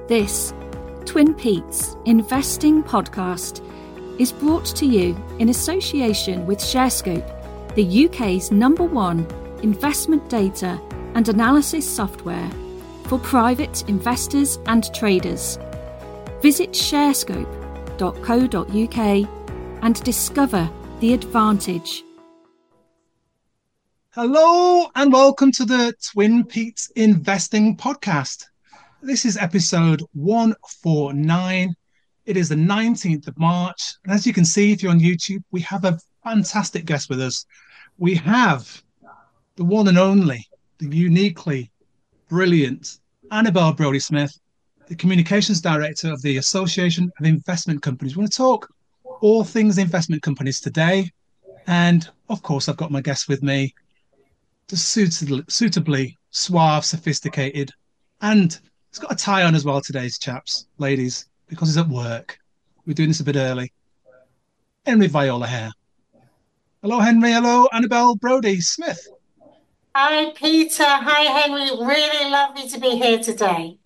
This, Twin Peaks Investing Podcast, is brought to you in association with ShareScope, the UK's #1 investment data and analysis software for private investors and traders. Visit sharescope.co.uk and discover the advantage. Hello and welcome to the Twin Peaks Investing Podcast. This is episode 149. It is the 19th of March. And as you can see, if you're on YouTube, we have a fantastic guest with us. We have the one and only, the uniquely brilliant Annabelle Brodie-Smith, the Communications Director of the Association of Investment Companies. We're going to talk all things investment companies today. And of course, I've got my guest with me, the suitably suave, sophisticated, and he's got a tie on as well today, chaps, ladies, because he's at work. We're doing this a bit early. Henry Viola here. Hello, Henry. Hello, Annabelle Brodie-Smith. Hi, Peter. Hi, Henry. Really lovely to be here today.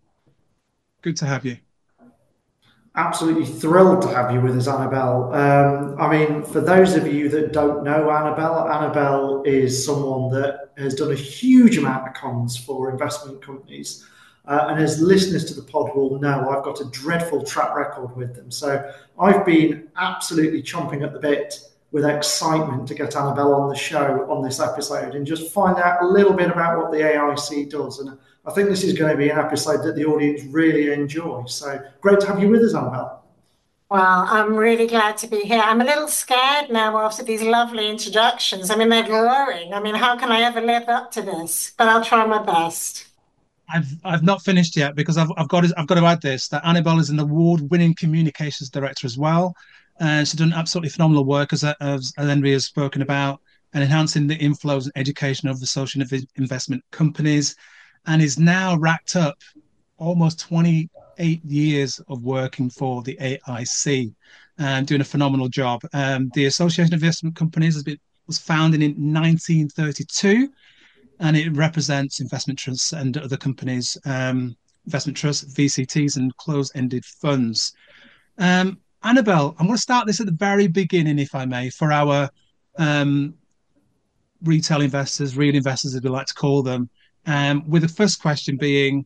Good to have you. Absolutely thrilled to have you with us, Annabelle. For those of you that don't know Annabelle is someone that has done a huge amount of comms for investment companies. And as listeners to the pod will know, I've got a dreadful track record with them. So I've been absolutely chomping at the bit with excitement to get Annabelle on the show on this episode and just find out a little bit about what the AIC does. And I think this is going to be an episode that the audience really enjoy. So great to have you with us, Annabelle. Well, I'm really glad to be here. I'm a little scared now after these lovely introductions. They're glowing. How can I ever live up to this? But I'll try my best. I've not finished yet because I've got to add this, that Annabelle is an award-winning communications director as well. And she's done absolutely phenomenal work, as Henry has spoken about, and enhancing the inflows and education of the Association of Investment Companies, and is now racked up almost 28 years of working for the AIC and doing a phenomenal job. The Association of Investment Companies was founded in 1932, and it represents investment trusts and other companies, investment trusts, VCTs, and closed-ended funds. Annabelle, I'm going to start this at the very beginning, if I may, for our retail investors, real investors, as we like to call them, with the first question being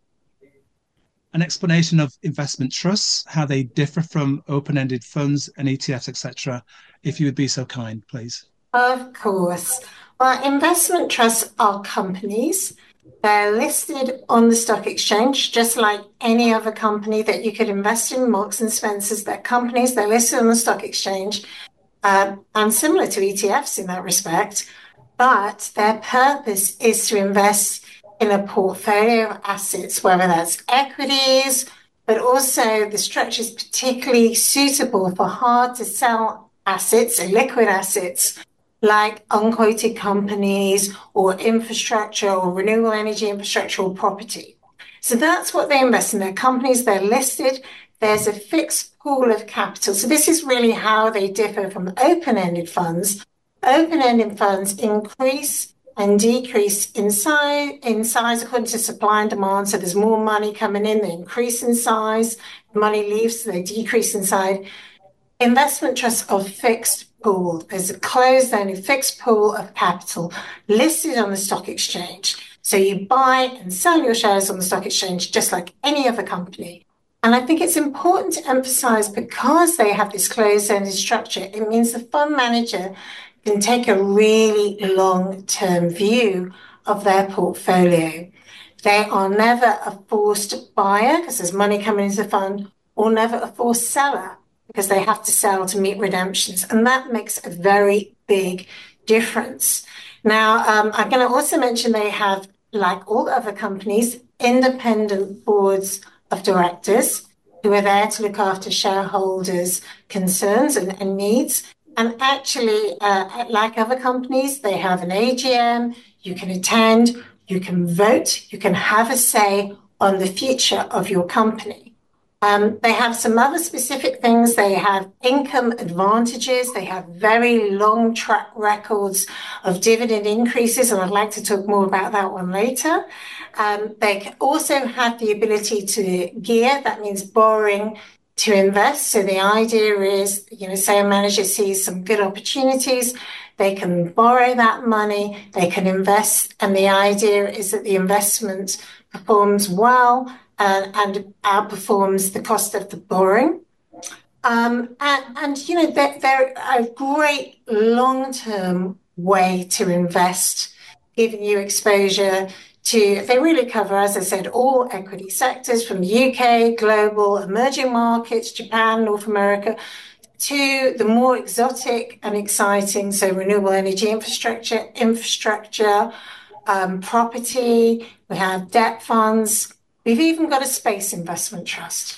an explanation of investment trusts, how they differ from open-ended funds and ETFs, etc. If you would be so kind, please. Of course. Well, investment trusts are companies. They're listed on the stock exchange, just like any other company that you could invest in, Marks and Spencer's. They're companies, they're listed on the stock exchange, and similar to ETFs in that respect. But their purpose is to invest in a portfolio of assets, whether that's equities, but also the structure is particularly suitable for hard-to-sell assets, so liquid assets, like unquoted companies or infrastructure or renewable energy infrastructure or property. So that's what they invest in. They're companies, they're listed. There's a fixed pool of capital. So this is really how they differ from open-ended funds. Open-ended funds increase and decrease in size according to supply and demand. So there's more money coming in, they increase in size. Money leaves, so they decrease in size. Investment trusts are fixed pool. There's a closed-ended fixed pool of capital listed on the stock exchange. So you buy and sell your shares on the stock exchange just like any other company. And I think it's important to emphasize, because they have this closed-ended structure, it means the fund manager can take a really long-term view of their portfolio. They are never a forced buyer because there's money coming into the fund, or never a forced seller because they have to sell to meet redemptions. And that makes a very big difference. Now, I'm going to also mention they have, like all other companies, independent boards of directors who are there to look after shareholders' concerns and needs. And actually, like other companies, they have an AGM, you can attend, you can vote, you can have a say on the future of your company. They have some other specific things. They have income advantages. They have very long track records of dividend increases, and I'd like to talk more about that one later. They also have the ability to gear, that means borrowing to invest. So the idea is, say a manager sees some good opportunities, they can borrow that money, they can invest, and the idea is that the investment performs well and outperforms the cost of the borrowing. They're a great long-term way to invest, giving you exposure to, they really cover, as I said, all equity sectors from the UK, global, emerging markets, Japan, North America, to the more exotic and exciting, so renewable energy infrastructure, property, we have debt funds. We've even got a space investment trust.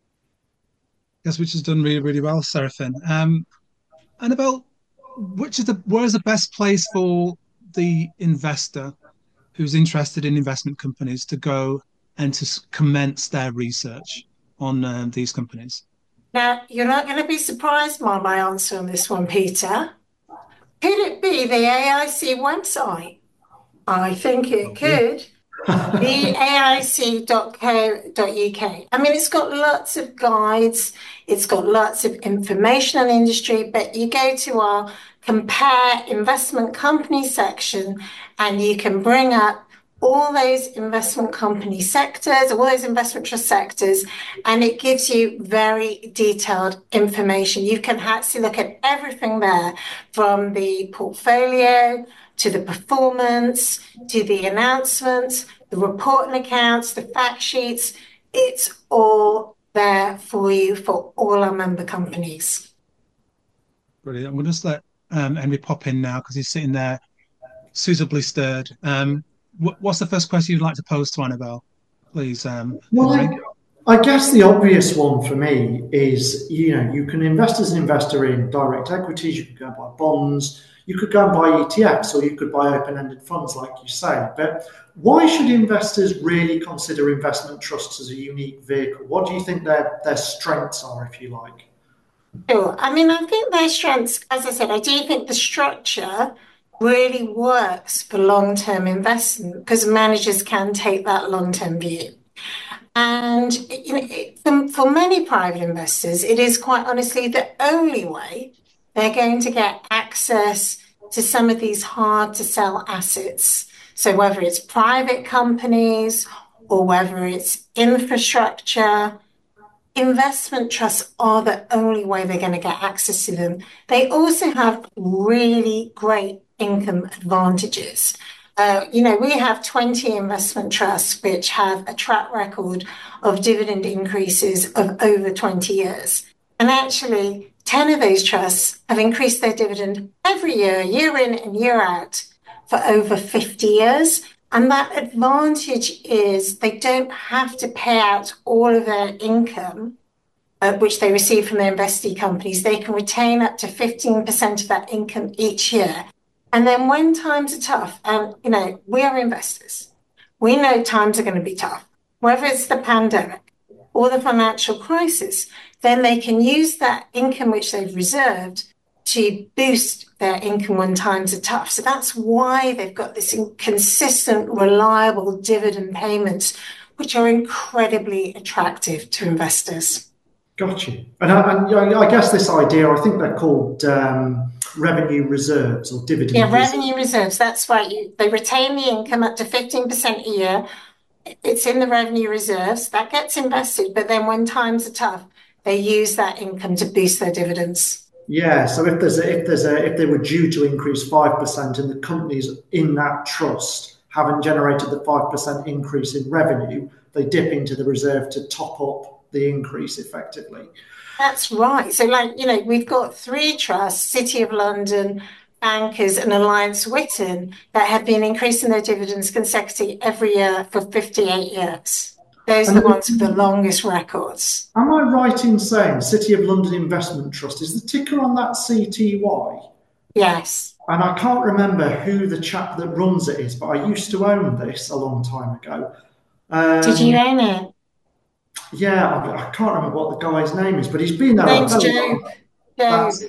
Yes, which has done really, really well, Seraphin. Annabelle, where is the best place for the investor who's interested in investment companies to go and to commence their research on these companies? Now, you're not going to be surprised by my answer on this one, Peter. Could it be the AIC website? I think it could. The AIC.co.uk. I mean, it's got lots of guides, it's got lots of information on industry, but you go to our compare investment company section and you can bring up all those investment company sectors, all those investment trust sectors, and it gives you very detailed information. You can actually look at everything there, from the portfolio to the performance, to the announcements, the report and accounts, the fact sheets. It's all there for you for all our member companies. Brilliant. I'm going to just let Henry pop in now because he's sitting there suitably stirred. What's the first question you'd like to pose to Annabelle, please? Well, I guess the obvious one for me is, you can invest as an investor in direct equities, you could go and buy bonds, you could go and buy ETFs, or you could buy open-ended funds, like you say. But why should investors really consider investment trusts as a unique vehicle? What do you think their strengths are, if you like? Sure. I mean, I think their strengths, as I said, I do think the structure really works for long-term investment because managers can take that long-term view. And for many private investors, it is quite honestly the only way they're going to get access to some of these hard-to-sell assets. So whether it's private companies or whether it's infrastructure, investment trusts are the only way they're going to get access to them. They also have really great income advantages. We have 20 investment trusts which have a track record of dividend increases of over 20 years. And actually, 10 of those trusts have increased their dividend every year in and year out, for over 50 years. And that advantage is they don't have to pay out all of their income, which they receive from their investee companies. They can retain up to 15% of that income each year. And then when times are tough, and we are investors, we know times are going to be tough, whether it's the pandemic or the financial crisis, then they can use that income which they've reserved to boost their income when times are tough. So that's why they've got this consistent, reliable dividend payments, which are incredibly attractive to investors. Got you. And I guess this idea, I think they're called revenue reserves or dividend reserves. Revenue reserves. That's right. They retain the income up to 15% a year. It's in the revenue reserves. That gets invested. But then when times are tough, they use that income to boost their dividends. Yeah. So if they were due to increase 5% and the companies in that trust haven't generated the 5% increase in revenue, they dip into the reserve to top up the increase effectively. That's right. So we've got 3 trusts, City of London, Bankers and Alliance Witten, that have been increasing their dividends consecutively every year for 58 years. Those are the ones with the longest records. Am I right in saying City of London Investment Trust, is the ticker on that CTY? Yes. And I can't remember who the chap that runs it is, but I used to own this a long time ago. Did you own it? Yeah, I can't remember what the guy's name is, but he's been there a Name's very Joe. long time. Joe. That's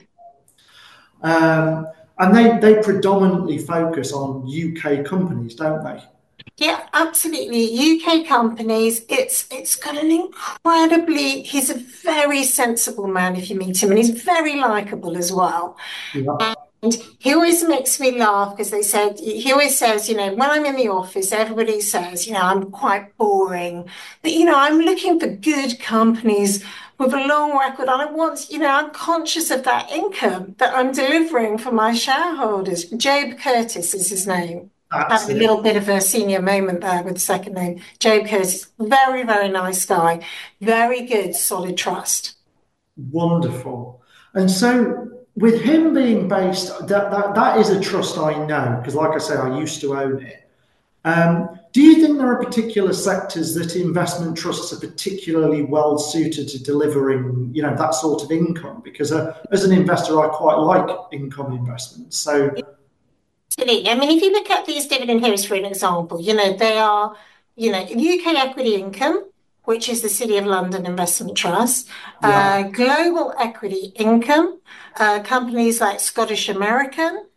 and they predominantly focus on UK companies, don't they? Yeah, absolutely. UK companies, it's got an incredibly, he's a very sensible man if you meet him, and he's very likable as well. Yeah. And he always makes me laugh because he always says, when I'm in the office, everybody says, I'm quite boring. But, I'm looking for good companies with a long record. And I want, I'm conscious of that income that I'm delivering for my shareholders. Job Curtis is his name. That's Having a it. little bit of a senior moment there with the second name. Job Curtis, very, very nice guy. Very good, solid trust. Wonderful. And so with him being based, that is a trust I know, because like I said, I used to own it. Do you think there are particular sectors that investment trusts are particularly well suited to delivering, that sort of income? Because as an investor, I quite like income investments. So Absolutely. I mean, if you look at these dividend heroes, for an example, they are, UK Equity Income, which is the City of London Investment Trust, yeah, Global Equity Income, companies like Scottish American.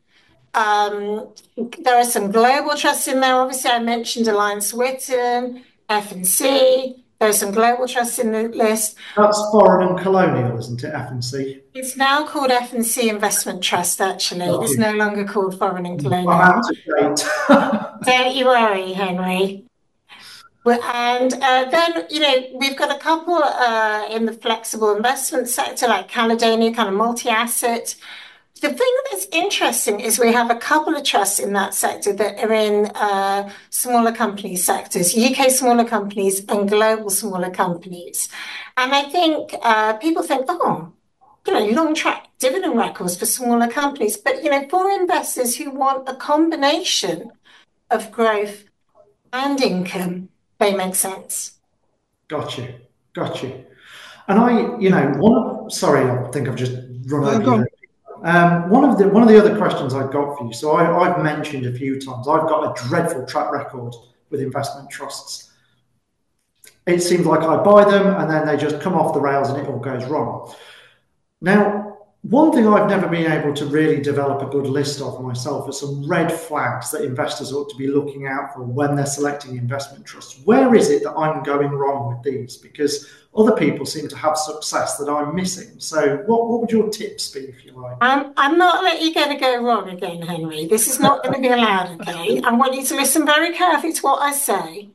There are some global trusts in there. Obviously, I mentioned Alliance Whitton, F&C. There are some global trusts in the list. that's foreign and colonial, isn't it? F&C. It's now called F&C Investment Trust, actually. It's no longer called Foreign and I'm Colonial. out of date. Don't you worry, Henry. And then, we've got a couple in the flexible investment sector, like Caledonia, kind of multi-asset. The thing that's interesting is we have a couple of trusts in that sector that are in smaller company sectors, UK smaller companies and global smaller companies. And I think people think, oh, long track dividend records for smaller companies. But, for investors who want a combination of growth and income, they make sense. Got you. Got you. And sorry, I think I've just run over Go you on. there. One of the other questions I've got for you. So I've mentioned a few times I've got a dreadful track record with investment trusts. It seems like I buy them and then they just come off the rails and it all goes wrong. Now, one thing I've never been able to really develop a good list of myself are some red flags that investors ought to be looking out for when they're selecting investment trusts. Where is it that I'm going wrong with these? Because other people seem to have success that I'm missing. So what would your tips be, if you like? I'm not letting you go wrong again, Henry. This is not going to be allowed, okay? I want you to listen very carefully to what I say.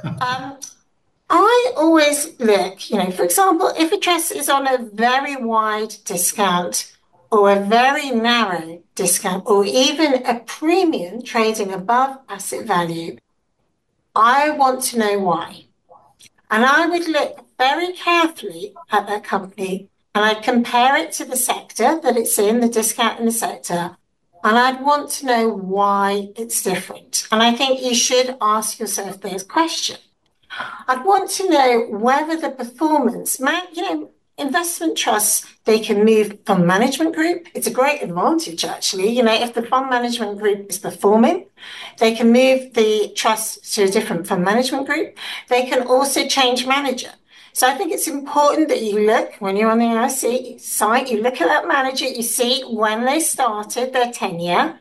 I always look, for example, if a trust is on a very wide discount or a very narrow discount or even a premium trading above asset value, I want to know why. And I would look very carefully at that company and I'd compare it to the sector that it's in, the discount in the sector, and I'd want to know why it's different. And I think you should ask yourself those questions. I'd want to know whether the performance, investment trusts, they can move fund management group. It's a great advantage, actually. If the fund management group is performing, they can move the trust to a different fund management group. They can also change manager. So I think it's important that you look, when you're on the IC site, you look at that manager, you see when they started their tenure,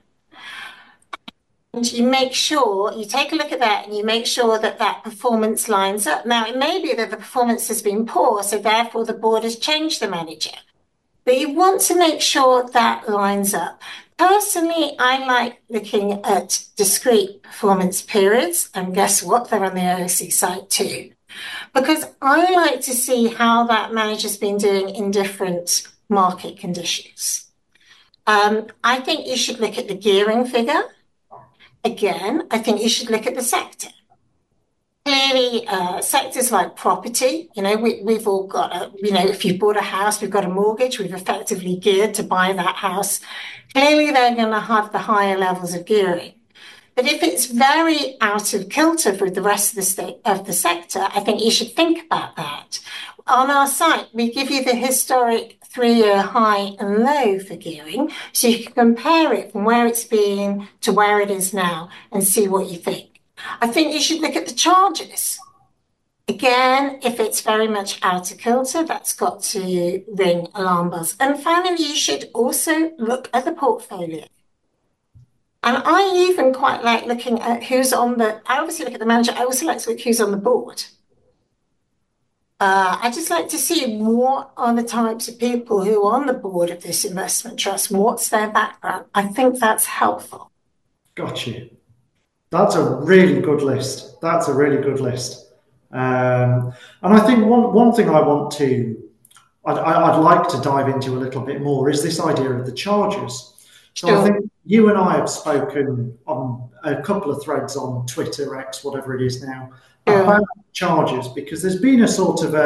and you make sure, you take a look at that and you make sure that that performance lines up. Now, it may be that the performance has been poor, so therefore the board has changed the manager. But you want to make sure that lines up. Personally, I like looking at discrete performance periods, and guess what? They're on the OSC site too. Because I like to see how that manager's been doing in different market conditions. I think you should look at the gearing figure. Again, I think you should look at the sector. Clearly, sectors like property, we've all got if you bought a house, we've got a mortgage, we've effectively geared to buy that house. Clearly, they're going to have the higher levels of gearing. But if it's very out of kilter with the rest of the sector, I think you should think about that. On our site, we give you the historic 3-year high and low for gearing, so you can compare it from where it's been to where it is now and see what you think. I think you should look at the charges. Again, if it's very much out of kilter, that's got to ring alarm bells. And finally, you should also look at the portfolio. And I even quite like looking at I obviously look at the manager, I also like to look who's on the board. I just like to see what are the types of people who are on the board of this investment trust, what's their background. I think that's helpful. Got you. That's a really good list. That's a really good list. And I think one thing I'd like to dive into a little bit more is this idea of the charges. So Sure. I think you and I have spoken on a couple of threads on Twitter, X, whatever it is now, about charges, because there's been a sort of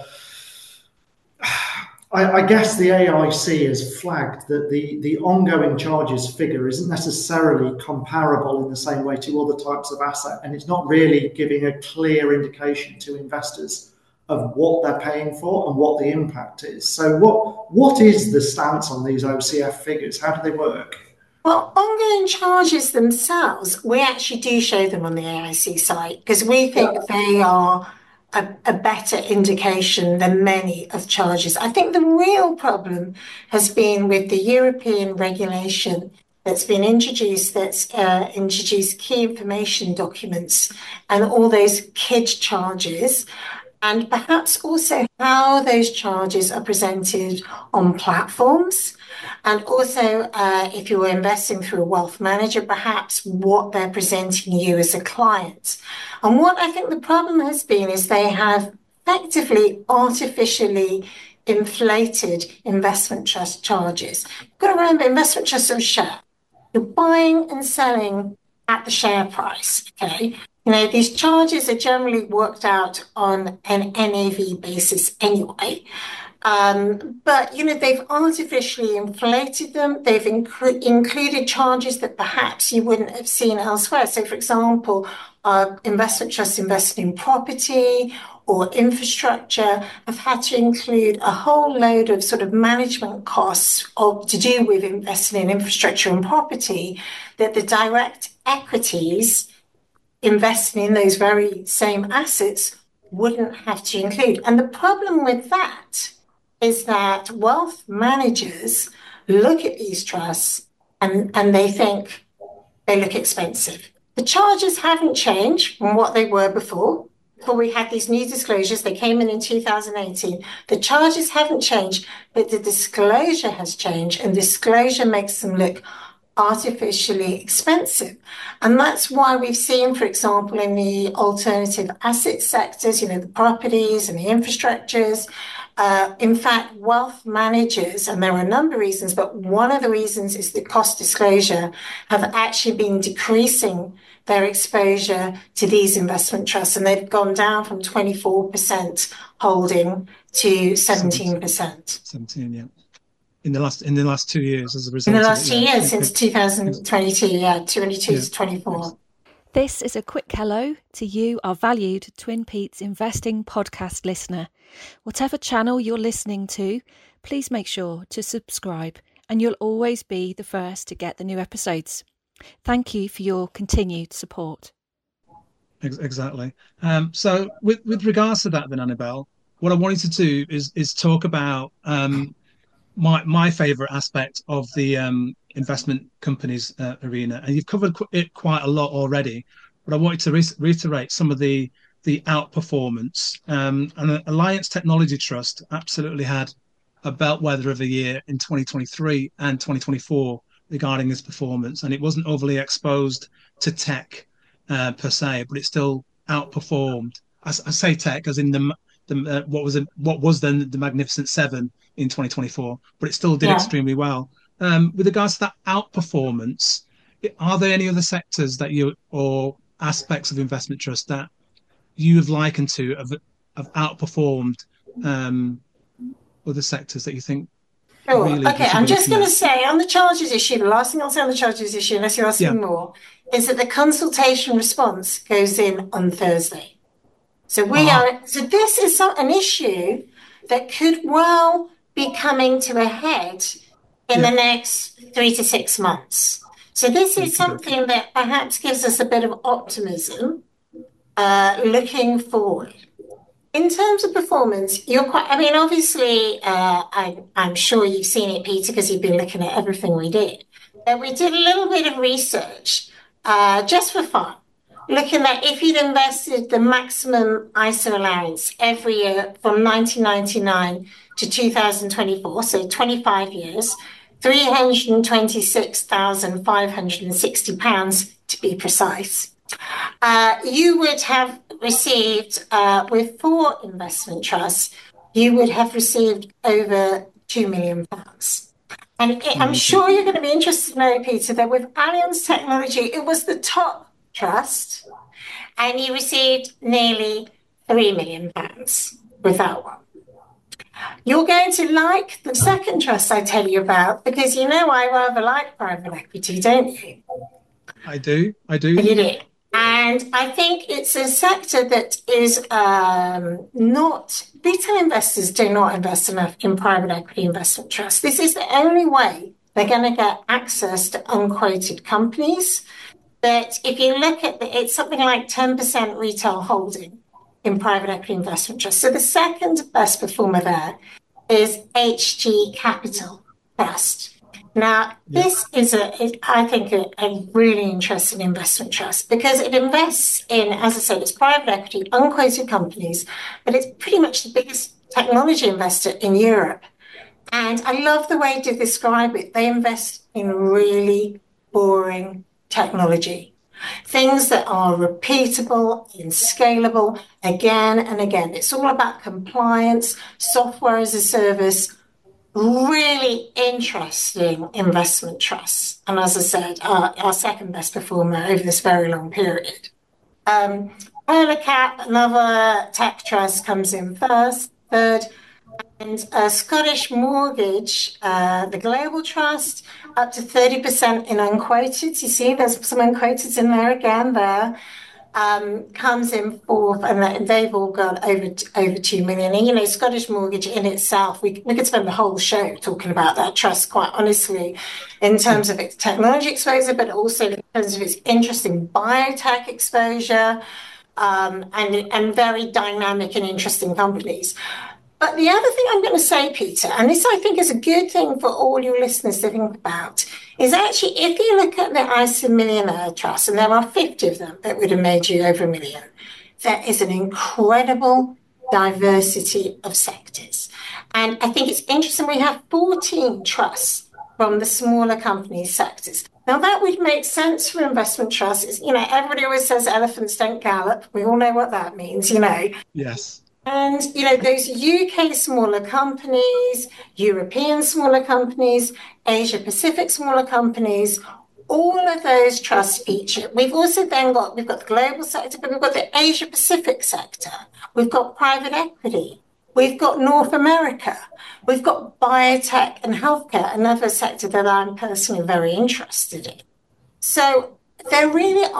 I guess the AIC has flagged that the ongoing charges figure isn't necessarily comparable in the same way to other types of asset, and it's not really giving a clear indication to investors of what they're paying for and what the impact is. So what is the stance on these OCF figures? How do they work? Well, ongoing charges themselves, we actually do show them on the AIC site because we think they are a better indication than many of charges. I think the real problem has been with the European regulation that's been introduced, that's introduced key information documents and all those KID charges, and perhaps also how those charges are presented on platforms. And also, if you were investing through a wealth manager, perhaps what they're presenting you as a client. And what I think the problem has been is they have effectively artificially inflated investment trust charges. You've got to remember, investment trusts are a share. You're buying and selling at the share price, okay? These charges are generally worked out on an NAV basis anyway. But they've artificially inflated them. They've included charges that perhaps you wouldn't have seen elsewhere. So, for example, investment trusts invested in property or infrastructure have had to include a whole load of sort of management costs to do with investing in infrastructure and property that the direct equities investing in those very same assets wouldn't have to include. And the problem with that is that wealth managers look at these trusts and they think they look expensive. The charges haven't changed from what they were before. Before we had these new disclosures, they came in 2018. The charges haven't changed, but the disclosure has changed, and disclosure makes them look artificially expensive. And that's why we've seen, for example, in the alternative asset sectors, the properties and the infrastructures, in fact, wealth managers, and there are a number of reasons, but one of the reasons is the cost disclosure, have actually been decreasing their exposure to these investment trusts, and they've gone down from 24% holding to 17%. 17, yeah. In the last 2 years, as a result. In the last 2 years, since 2022, 22 to 24. This is a quick hello to you, our valued Twin Peaks Investing podcast listener. Whatever channel you're listening to, please make sure to subscribe, and you'll always be the first to get the new episodes. Thank you for your continued support. Exactly. So with regards to that then, Annabelle, what I wanted to do is talk about my favourite aspect of the investment companies arena, and you've covered it quite a lot already, but I wanted to reiterate some of the outperformance. And Alliance Technology Trust absolutely had a bellwether of a year in 2023 and 2024 regarding this performance, and it wasn't overly exposed to tech per se, but it still outperformed. I say tech as in what was then the Magnificent Seven in 2024, but it still did extremely well. With regards to that outperformance, are there any other sectors or aspects of investment trust that you have likened to have outperformed other sectors that you think? Sure. Really, okay, I'm just going to say on the charges issue, the last thing I'll say on the charges issue, unless you're asking more, is that the consultation response goes in on Thursday. So this is an issue that could well be coming to a head in the next 3 to 6 months. So this is something that perhaps gives us a bit of optimism looking forward. In terms of performance, you're quite, I mean, obviously, I'm sure you've seen it, Peter, because you've been looking at everything we did. But we did a little bit of research just for fun, looking at if you'd invested the maximum ISA allowance every year from 1999 to 2024, so 25 years, £326,560 to be precise. You would have received, with 4 investment trusts, you would have received over £2 million. And I'm sure you're going to be interested to know, Peter, that with Allianz Technology, it was the top trust, and you received nearly £3 million with that one. You're going to like the second trust I tell you about, because you know I rather like private equity, don't you? I do. You do. And I think it's a sector that is not, retail investors do not invest enough in private equity investment trusts. This is the only way they're going to get access to unquoted companies. But if you look at it's something like 10% retail holding in private equity investment trusts. So the second best performer there is HG Capital Trust. Now, this is, I think, a really interesting investment trust because it invests in, as I said, it's private equity, unquoted companies, but it's pretty much the biggest technology investor in Europe. And I love the way they describe it. They invest in really boring technology, things that are repeatable and scalable again and again. It's all about compliance, software as a service. Really interesting investment trusts. And as I said, our second best performer over this very long period. Perlicap, another tech trust, comes in third. And Scottish Mortgage, the Global Trust, up to 30% in unquoted. You see, there's some unquoted in there again there. Comes in fourth, and they've all got over 2 million. And, you know, Scottish Mortgage in itself, we could spend the whole show talking about that trust, quite honestly, in terms of its technology exposure, but also in terms of its interesting biotech exposure, and very dynamic and interesting companies. But the other thing I'm going to say, Peter, and this I think is a good thing for all your listeners to think about, is actually if you look at the ISA Millionaire Trust, and there are 50 of them that would have made you over $1 million, there is an incredible diversity of sectors. And I think it's interesting, we have 14 trusts from the smaller company sectors. Now, that would make sense for investment trusts. You know, everybody always says elephants don't gallop. We all know what that means, you know. Yes. And, you know, those UK smaller companies, European smaller companies, Asia Pacific smaller companies, all of those trusts feature. We've also then we've got the global sector, but we've got the Asia Pacific sector. We've got private equity. We've got North America. We've got biotech and healthcare, another sector that I'm personally very interested in. So there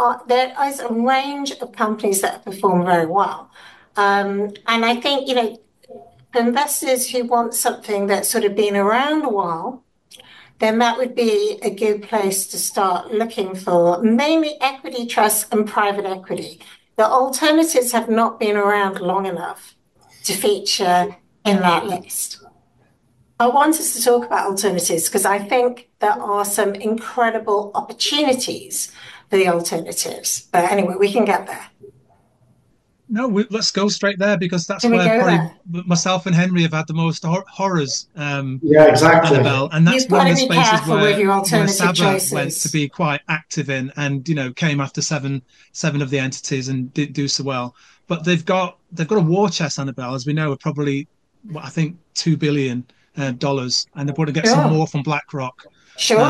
is a range of companies that perform very well. And I think, you know, for investors who want something that's sort of been around a while, then that would be a good place to start looking for mainly equity trusts and private equity. The alternatives have not been around long enough to feature in that list. I want us to talk about alternatives because I think there are some incredible opportunities for the alternatives. But anyway, we can get there. No, let's go straight there because that's where probably myself and Henry have had the most horrors. Yeah, exactly. Annabelle, and that's one of the spaces where Saba choices went to be quite active in, and you know came after seven of the entities and didn't do so well. But they've got a war chest, Annabelle, as we know, of probably I think $2 billion, and they're going to get some more from BlackRock. Sure.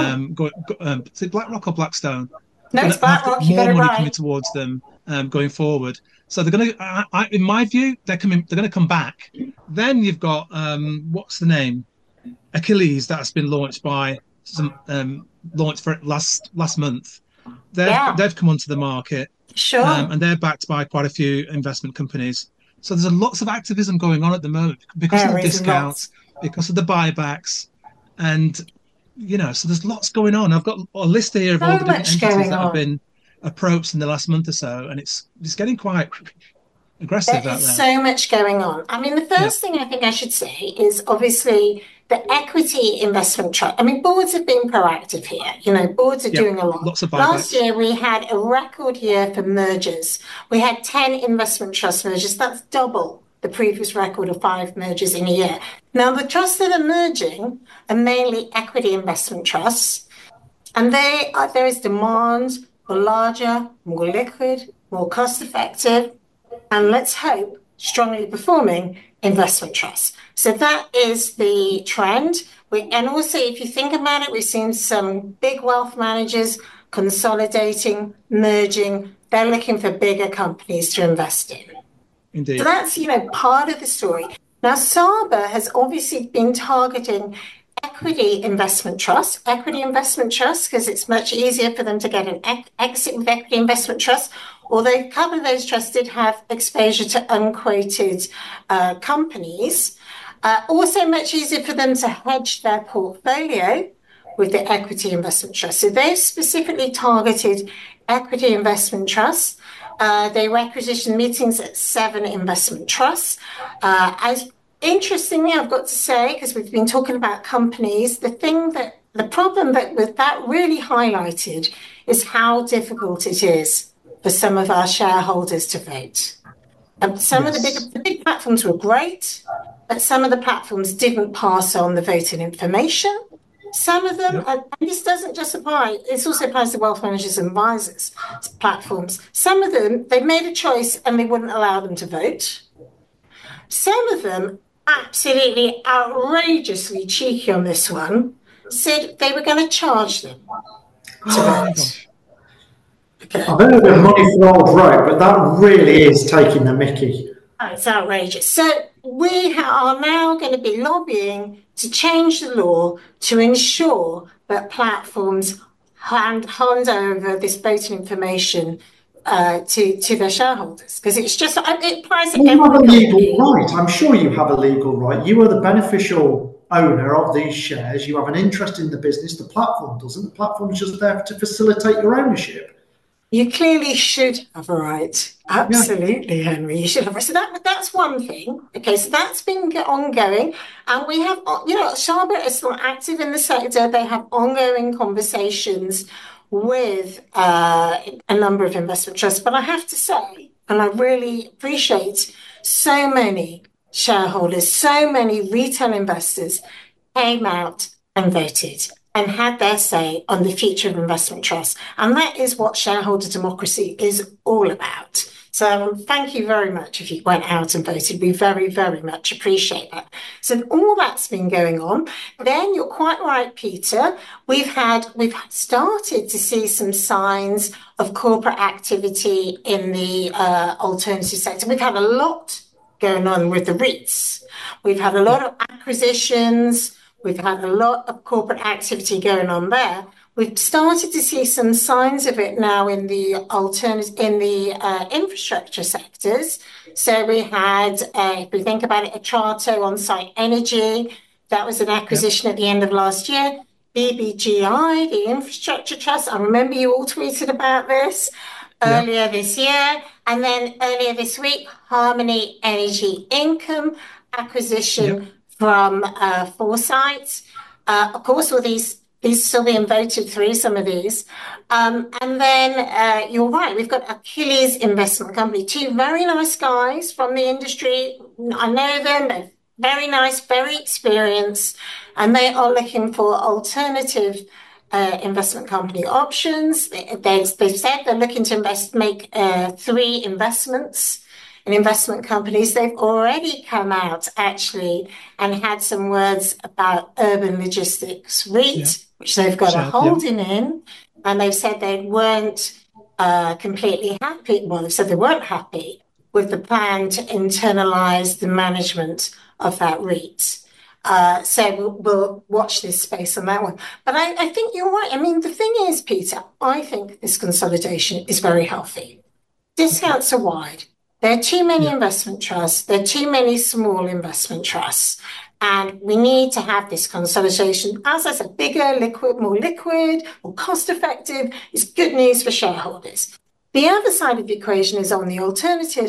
Is it BlackRock or Blackstone? No, it's BlackRock. More money coming towards them going forward. So they're going to, in my view, they're going to come back. Then you've got what's the name? Achilles, that's been launched by launched for last month. They've come onto the market. Sure. And they're backed by quite a few investment companies. So there's lots of activism going on at the moment because of the discounts, because of the buybacks, and you know, so there's lots going on. I've got a list here of all the different entities that have been approached in the last month or so, and it's getting quite aggressive There out is there. so much going on. I mean, the first thing I think I should say is obviously the equity investment trust. I mean, boards have been proactive here. You know, boards are Yep. doing a lot. Lots of Last buybacks. year, we had a record year for mergers. We had 10 investment trust mergers. That's double the previous record of 5 mergers in a year. Now, the trusts that are merging are mainly equity investment trusts, and there is demand for larger, more liquid, more cost effective, and let's hope strongly performing investment trusts. So that is the trend. And also, if you think about it, we've seen some big wealth managers consolidating, merging. They're looking for bigger companies to invest in. Indeed. So that's, part of the story. Now, Saba has obviously been targeting equity investment trusts, because it's much easier for them to get an exit with equity investment trusts, although a couple of those trusts did have exposure to unquoted companies. Also much easier for them to hedge their portfolio with the equity investment trust. So they've specifically targeted equity investment trusts. They requisitioned meetings at 7 investment trusts. Interestingly, I've got to say, because we've been talking about companies, the problem that really highlighted is how difficult it is for some of our shareholders to vote. Some of the big platforms were great, but some of the platforms didn't pass on the voting information. Some of them, and this doesn't just apply, this also applies to wealth managers and advisors platforms. Some of them, they made a choice and they wouldn't allow them to vote. Some of them, absolutely outrageously cheeky on this one, said they were going to charge them to vote. Okay. I don't know the money for old rope, but that really is taking the mickey. Oh, it's outrageous. So we are now going to be lobbying to change the law to ensure that platforms hand over this voting information to their shareholders, because it's just it applies to you have a legal right. I'm sure you have a legal right. You are the beneficial owner of these shares. You have an interest in the business. The platform doesn't. The platform is just there to facilitate your ownership. You clearly should have a right. Absolutely, Henry. You should have a right. So that's one thing. Okay, so that's been ongoing. And we have, Saba is still active in the sector. They have ongoing conversations with a number of investment trusts. But I have to say, and I really appreciate so many shareholders, so many retail investors came out and voted and had their say on the future of investment trusts. And that is what shareholder democracy is all about. So thank you very much if you went out and voted. We very, very much appreciate that. So all that's been going on. Then you're quite right, Peter. We've started to see some signs of corporate activity in the alternative sector. We've had a lot going on with the REITs. We've had a lot of acquisitions. We've had a lot of corporate activity going on there. We've started to see some signs of it now in the infrastructure sectors. So we had, if we think about it, Atrato On-Site Energy. That was an acquisition at the end of last year. BBGI, the Infrastructure Trust. I remember you all tweeted about this earlier this year. And then earlier this week, Harmony Energy Income acquisition from Foresight. Of course, all these still being voted through, some of these. And then you're right, we've got Achilles Investment Company, 2 very nice guys from the industry. I know them, they're very nice, very experienced, and they are looking for alternative investment company options. They've said they're looking to make 3 investments in investment companies. They've already come out actually and had some words about Urban Logistics REIT, which they've got a holding in, and they've said they weren't completely happy. Well, they said they weren't happy with the plan to internalize the management of that REIT. So we'll watch this space on that one. But I think you're right. I mean, the thing is, Peter, I think this consolidation is very healthy. Discounts are wide. There are too many investment trusts. There are too many small investment trusts. And we need to have this consolidation. As I said, bigger, more liquid, more cost effective is good news for shareholders. The other side of the equation is on the alternatives.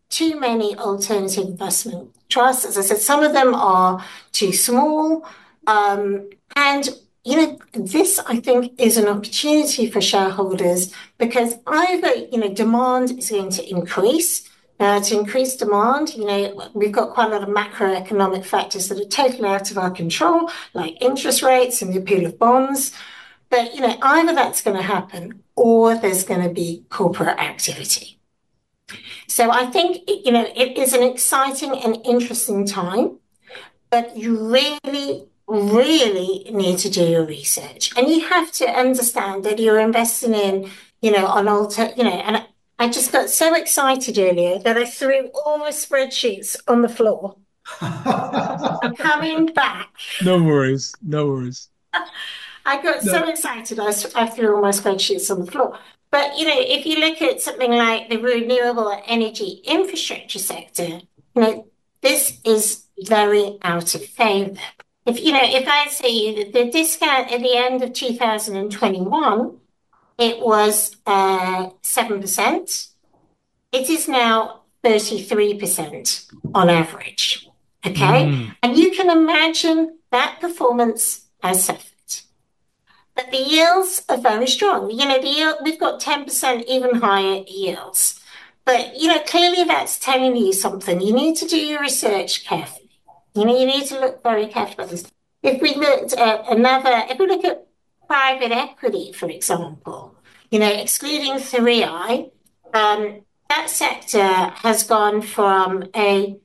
too many alternative investment trusts. As I said, some of them are too small. And this, I think, is an opportunity for shareholders because either, demand is going to increase. To increase demand, we've got quite a lot of macroeconomic factors that are totally out of our control, like interest rates and the appeal of bonds. But, either that's going to happen or there's going to be corporate activity. So I think, it is an exciting and interesting time, but you really, really need to do your research. And you have to understand that you're investing in, and I just got so excited earlier that I threw all my spreadsheets on the floor. I'm coming back. No worries. No worries. I got so excited, I threw all my spreadsheets on the floor. But, if you look at something like the renewable energy infrastructure sector, this is very out of favor. If I say that the discount at the end of 2021, it was 7%. It is now 33% on average. Okay? And you can imagine that performance has suffered. But the yields are very strong. We've got 10% even higher yields. But, clearly that's telling you something. You need to do your research carefully. You need to look very carefully at this. If we look at private equity, for example, excluding 3i, that sector has gone from a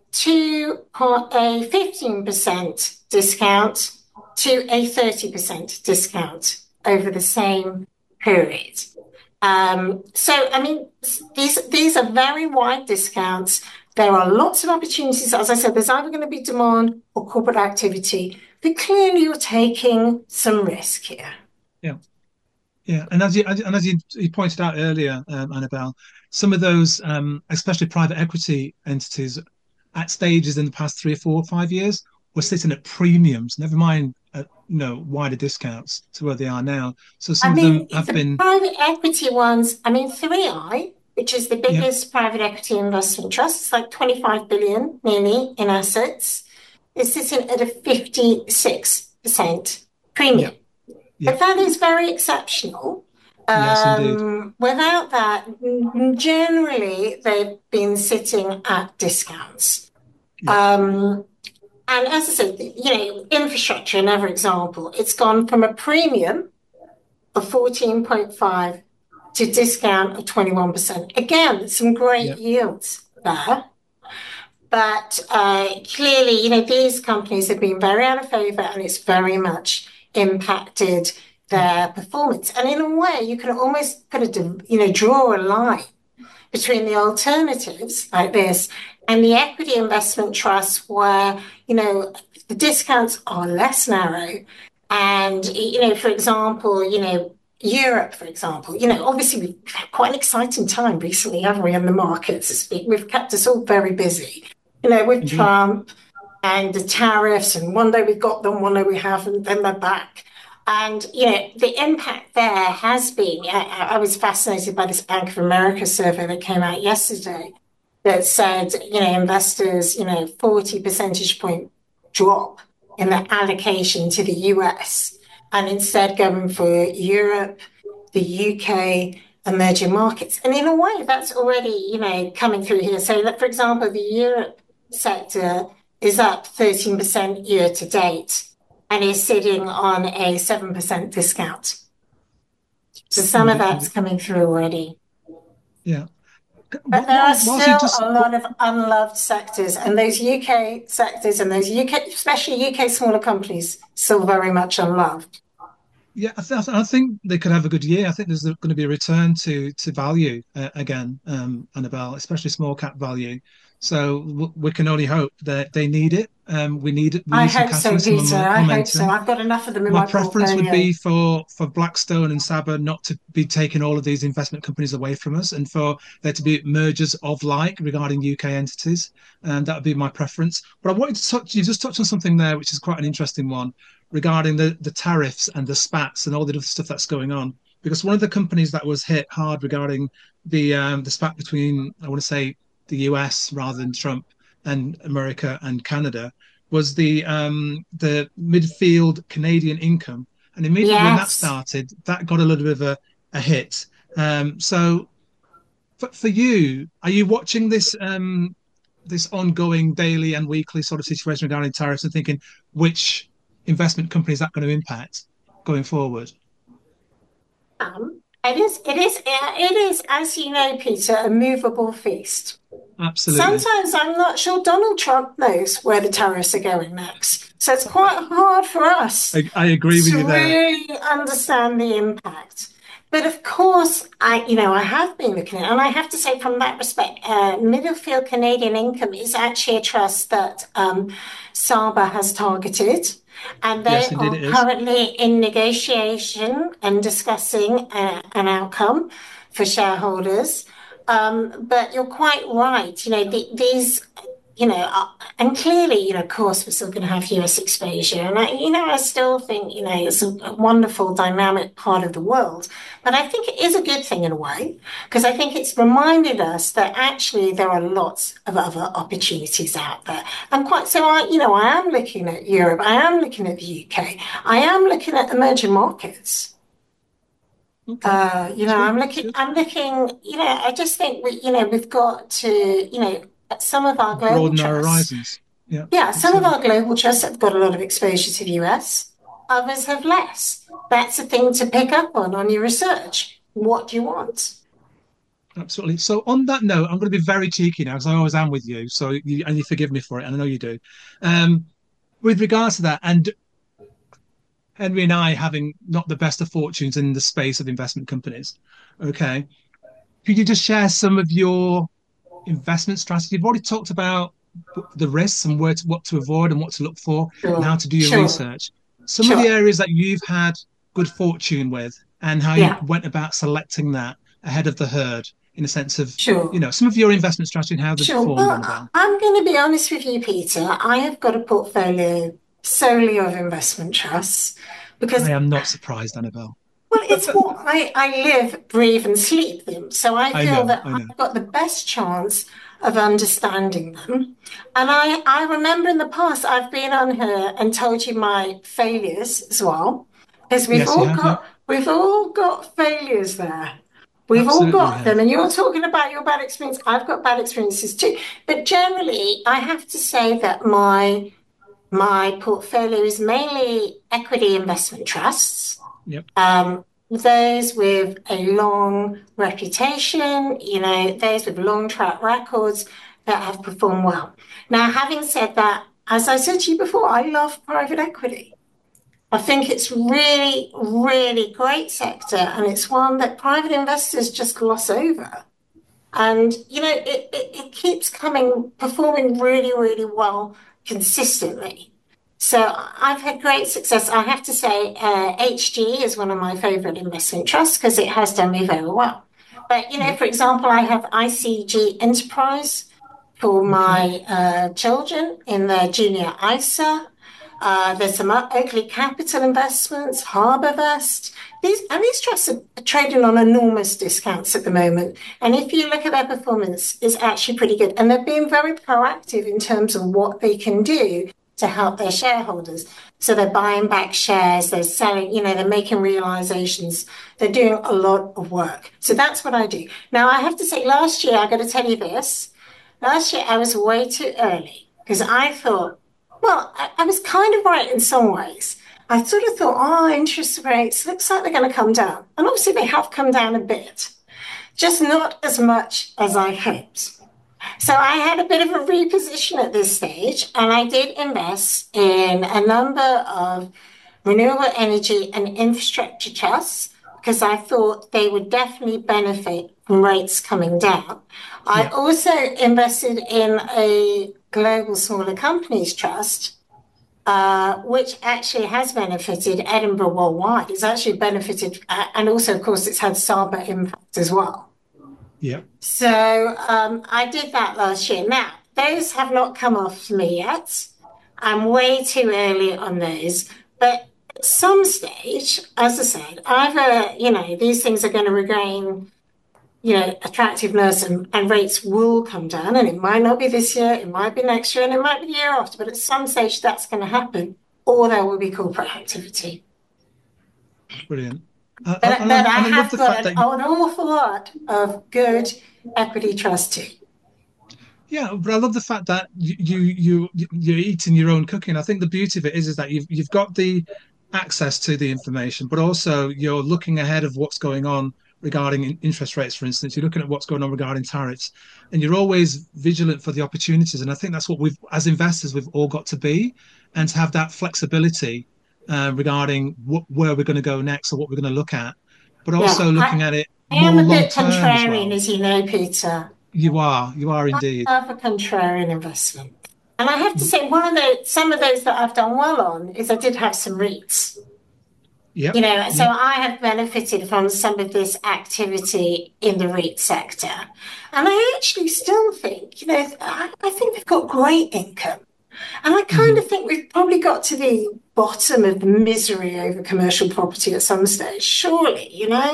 15% discount to a 30% discount over the same period. These are very wide discounts. There are lots of opportunities. As I said, there's either going to be demand or corporate activity, but clearly you're taking some risk here. Yeah, and as you pointed out earlier, Annabelle, some of those, especially private equity entities, at stages in the past 3 or 4 or 5 years, were sitting at premiums. Never mind, wider discounts to where they are now. So some of them have been private equity ones. 3i, which is the biggest private equity investment trust, it's like 25 billion nearly in assets, is sitting at a 56% premium. But that is very exceptional. Yes, indeed. Without that, generally they've been sitting at discounts. And as I said, infrastructure, another example, it's gone from a premium of 14.5 to discount of 21%. Again, some great yields there. But clearly, these companies have been very out of favor and it's very much impacted their performance. And in a way, you can almost draw a line between the alternatives like this and the equity investment trusts where, the discounts are less narrow. And, for example, Europe, for example, obviously we've had quite an exciting time recently, haven't we, in the markets? We've kept us all very busy, with Trump and the tariffs, and one day we got them, one day we haven't, then they're back. And, the impact there has been, I was fascinated by this Bank of America survey that came out yesterday that said, investors, 40 percentage point drop in the allocation to the US, and instead going for Europe, the UK, emerging markets. And in a way, that's already, coming through here. So that, for example, the Europe sector is up 13% year to date and is sitting on a 7% discount. So some of that's coming through already. Yeah. But there are still a lot of unloved sectors, and those UK sectors and those especially UK smaller companies, still very much unloved. Yeah, I think they could have a good year. I think there's going to be a return to value again, Annabelle, especially small cap value. So we can only hope that they need it. We need it. I hope so, Peter. I hope so. I've got enough of them in my portfolio. My preference would be for Blackstone and Saba not to be taking all of these investment companies away from us, and for there to be mergers of like regarding UK entities. And that would be my preference. But I wanted to you just touched on something there, which is quite an interesting one, regarding the tariffs and the spats and all the other stuff that's going on. Because one of the companies that was hit hard regarding the spat between, I want to say, the US rather than Trump and America and Canada was the midfield Canadian income. And immediately when that Yes. started, that got a little bit of a hit. So for you, are you watching this ongoing daily and weekly sort of situation regarding tariffs and thinking which investment company is that going to impact going forward? It is, as you know, Peter, a movable feast. Absolutely. Sometimes I'm not sure Donald Trump knows where the tariffs are going next. So it's quite hard for us I agree with to you there. really understand the impact. But of course, I have been looking at, and I have to say, from that respect, Middlefield Canadian Income is actually a trust that Saba has targeted, and Yes, they indeed are it is. currently in negotiation and discussing an outcome for shareholders. But you're quite right. These and clearly, of course, we're still going to have US exposure. And I still think, it's a wonderful, dynamic part of the world. But I think it is a good thing in a way, because I think it's reminded us that actually there are lots of other opportunities out there. And quite so, I am looking at Europe. I am looking at the UK. I am looking at emerging markets. Okay, that's good. That's good. I just think we've got to, some of our global Broaden our trusts. horizons. Yeah, Yeah, some of absolutely. our global trusts have got a lot of exposure to the US, others have less. That's a thing to pick up on your research. What do you want? Absolutely. So on that note, I'm going to be very cheeky now because I always am with you. And you forgive me for it, and I know you do. Um, with regards to that, and Henry and I having not the best of fortunes in the space of investment companies, okay, could you just share some of your investment strategy? You've already talked about the risks and what to avoid and what to look for and how Sure, to do your sure, research. Some of the sure. areas that you've had good fortune with and how you Yeah, went about selecting that ahead of the herd in a sense of, sure. some of your investment strategy and how they've Sure. performed, Well, Annabelle. I'm going to be honest with you, Peter. I have got a portfolio solely of investment trusts I because, am not surprised, Annabelle. well, it's what I live, breathe, and sleep them. So I I feel know, that I know. I've got the best chance of understanding them. And I remember in the past, I've been on here and told you my failures as well, because Yes, you have, yeah. we've all got failures there. We've all Absolutely, we got have. them, and you're talking about your bad experience. I've got bad experiences too. But generally, I have to say that my portfolio is mainly equity investment trusts, Yep. those with a long reputation, those with long track records that have performed well. Now, having said that, as I said to you before, I love private equity. I think it's really, really great sector, and it's one that private investors just gloss over. And it keeps performing really, really well consistently. So I've had great success. I have to say, HG is one of my favorite investment trusts because it has done me very well. But Yep. for example, I have ICG Enterprise for Okay. my children in their junior ISA. There's some Oakley Capital Investments, HarbourVest. These trusts are trading on enormous discounts at the moment. And if you look at their performance, it's actually pretty good. And they're being very proactive in terms of what they can do to help their shareholders. So they're buying back shares, they're selling, they're making realizations, they're doing a lot of work. So that's what I do. Now, I have to say, last year, I got to tell you this, last year I was way too early because I thought, well, I was kind of right in some ways. I sort of thought, oh, interest rates looks like they're going to come down. And obviously they have come down a bit, just not as much as I hoped. So I had a bit of a reposition at this stage, and I did invest in a number of renewable energy and infrastructure trusts because I thought they would definitely benefit from rates coming down. I Yep. also invested in a global smaller companies trust, which actually has benefited Edinburgh worldwide. It's actually benefited, and also, of course, it's had Saba impact as well. Yep. So I did that last year. Now, those have not come off for me yet. I'm way too early on those. But at some stage, as I said, either, these things are going to regain attractiveness and rates will come down, and it might not be this year, it might be next year, and it might be the year after, but at some stage that's going to happen, or there will be corporate activity. Brilliant. But I have got an awful lot of good equity trust too. Yeah, but I love the fact that you're eating your own cooking. I think the beauty of it is that you've got the access to the information, but also you're looking ahead of what's going on regarding interest rates, for instance. You're looking at what's going on regarding tariffs, and you're always vigilant for the opportunities. And I think that's what as investors, we've all got to be, and to have that flexibility regarding where we're going to go next or what we're going to look at, but also looking at it. I am a bit contrarian, as you know, Peter. You are indeed. I love a contrarian investment. And I have to say, some of those that I've done well on is I did have some REITs. Yep. So I have benefited from some of this activity in the REIT sector. And I actually still think, I think they've got great income. And I kind of think we've probably got to the bottom of the misery over commercial property at some stage, surely,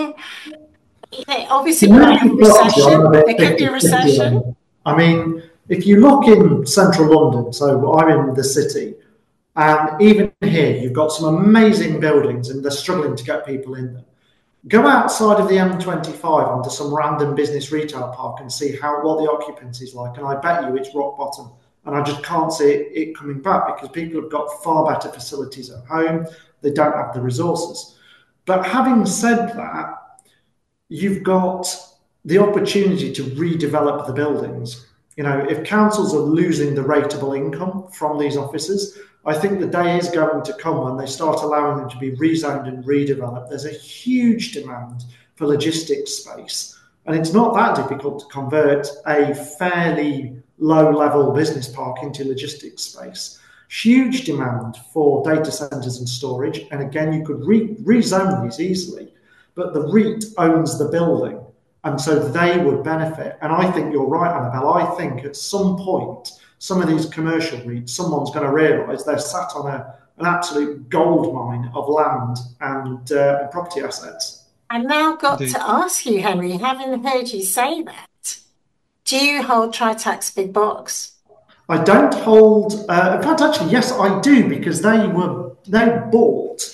obviously, we might have a recession. There could be a recession. I mean, if you look in central London, so I'm in the city, and even here, you've got some amazing buildings and they're struggling to get people in them. Go outside of the M25 onto some random business retail park and see what the occupancy is like, and I bet you it's rock bottom. And I just can't see it coming back because people have got far better facilities at home. They don't have the resources. But having said that, you've got the opportunity to redevelop the buildings. If councils are losing the rateable income from these offices, I think the day is going to come when they start allowing them to be rezoned and redeveloped. There's a huge demand for logistics space. And it's not that difficult to convert a fairly low-level business park into logistics space. Huge demand for data centres and storage. And again, you could rezone these easily. But the REIT owns the building, and so they would benefit. And I think you're right, Annabelle. I think at some point, some of these commercial REITs, someone's going to realise they're sat on an absolute gold mine of land and property assets. I've now got to ask you, Henry, having heard you say that, do you hold Tritax Big Box? I don't hold. In fact, actually, yes, I do, because they bought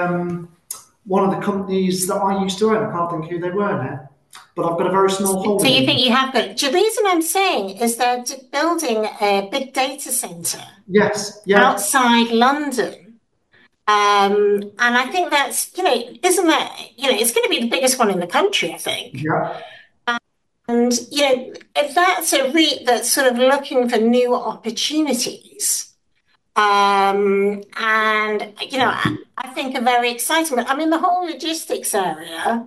one of the companies that I used to own. I can't think who they were now, but I've got a very small holding. So you think you have got? The reason I'm saying is they're building a big data centre. Yes. Outside London. And I think that's, isn't that, it's going to be the biggest one in the country, I think. Yeah. And, if that's a REIT that's sort of looking for new opportunities, and, I think are very exciting. But I mean, the whole logistics area,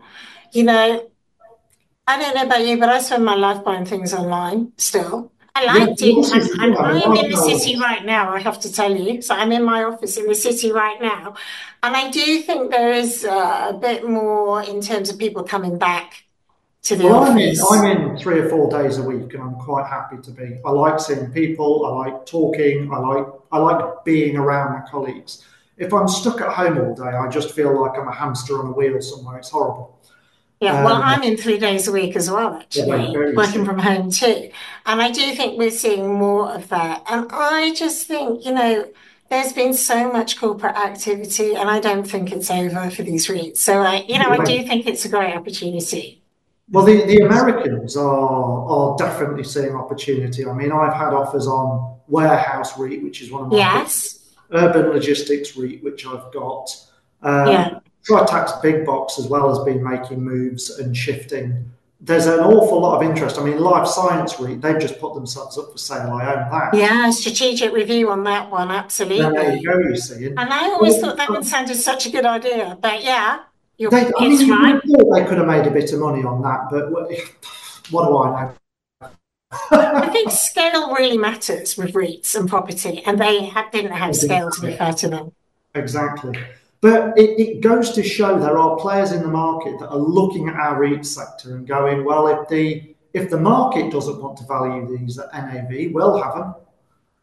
I don't know about you, but I spend my life buying things online still. I like it. And I'm in the city right now, I have to tell you. So I'm in my office in the city right now. And I do think there is a bit more in terms of people coming back to the office. I'm in 3 or 4 days a week, and I'm quite happy to be. I like seeing people. I like talking. I like being around my colleagues. If I'm stuck at home all day, I just feel like I'm a hamster on a wheel somewhere. It's horrible. Yeah, well, I'm in 3 days a week as well, actually, working from home too. And I do think we're seeing more of that. And I just think, there's been so much corporate activity, and I don't think it's over for these REITs. So, I do think it's a great opportunity. Well, the Americans are definitely seeing opportunity. I mean, I've had offers on Warehouse REIT, which is one of my Urban Logistics REIT, which I've got. Tritax Big Box as well has been making moves and shifting. There's an awful lot of interest. I mean, Life Science REIT, they've just put themselves up for sale. I own that. Yeah, strategic review on that one, absolutely. There you go, you see. And I always thought that would sound such a good idea. But yeah, right. They could have made a bit of money on that, but what do I know? I think scale really matters with REITs and property, and they didn't have scale, to be fair to them. Exactly. But it goes to show there are players in the market that are looking at our REIT sector and going, well, if the market doesn't want to value these at NAV, we'll have them.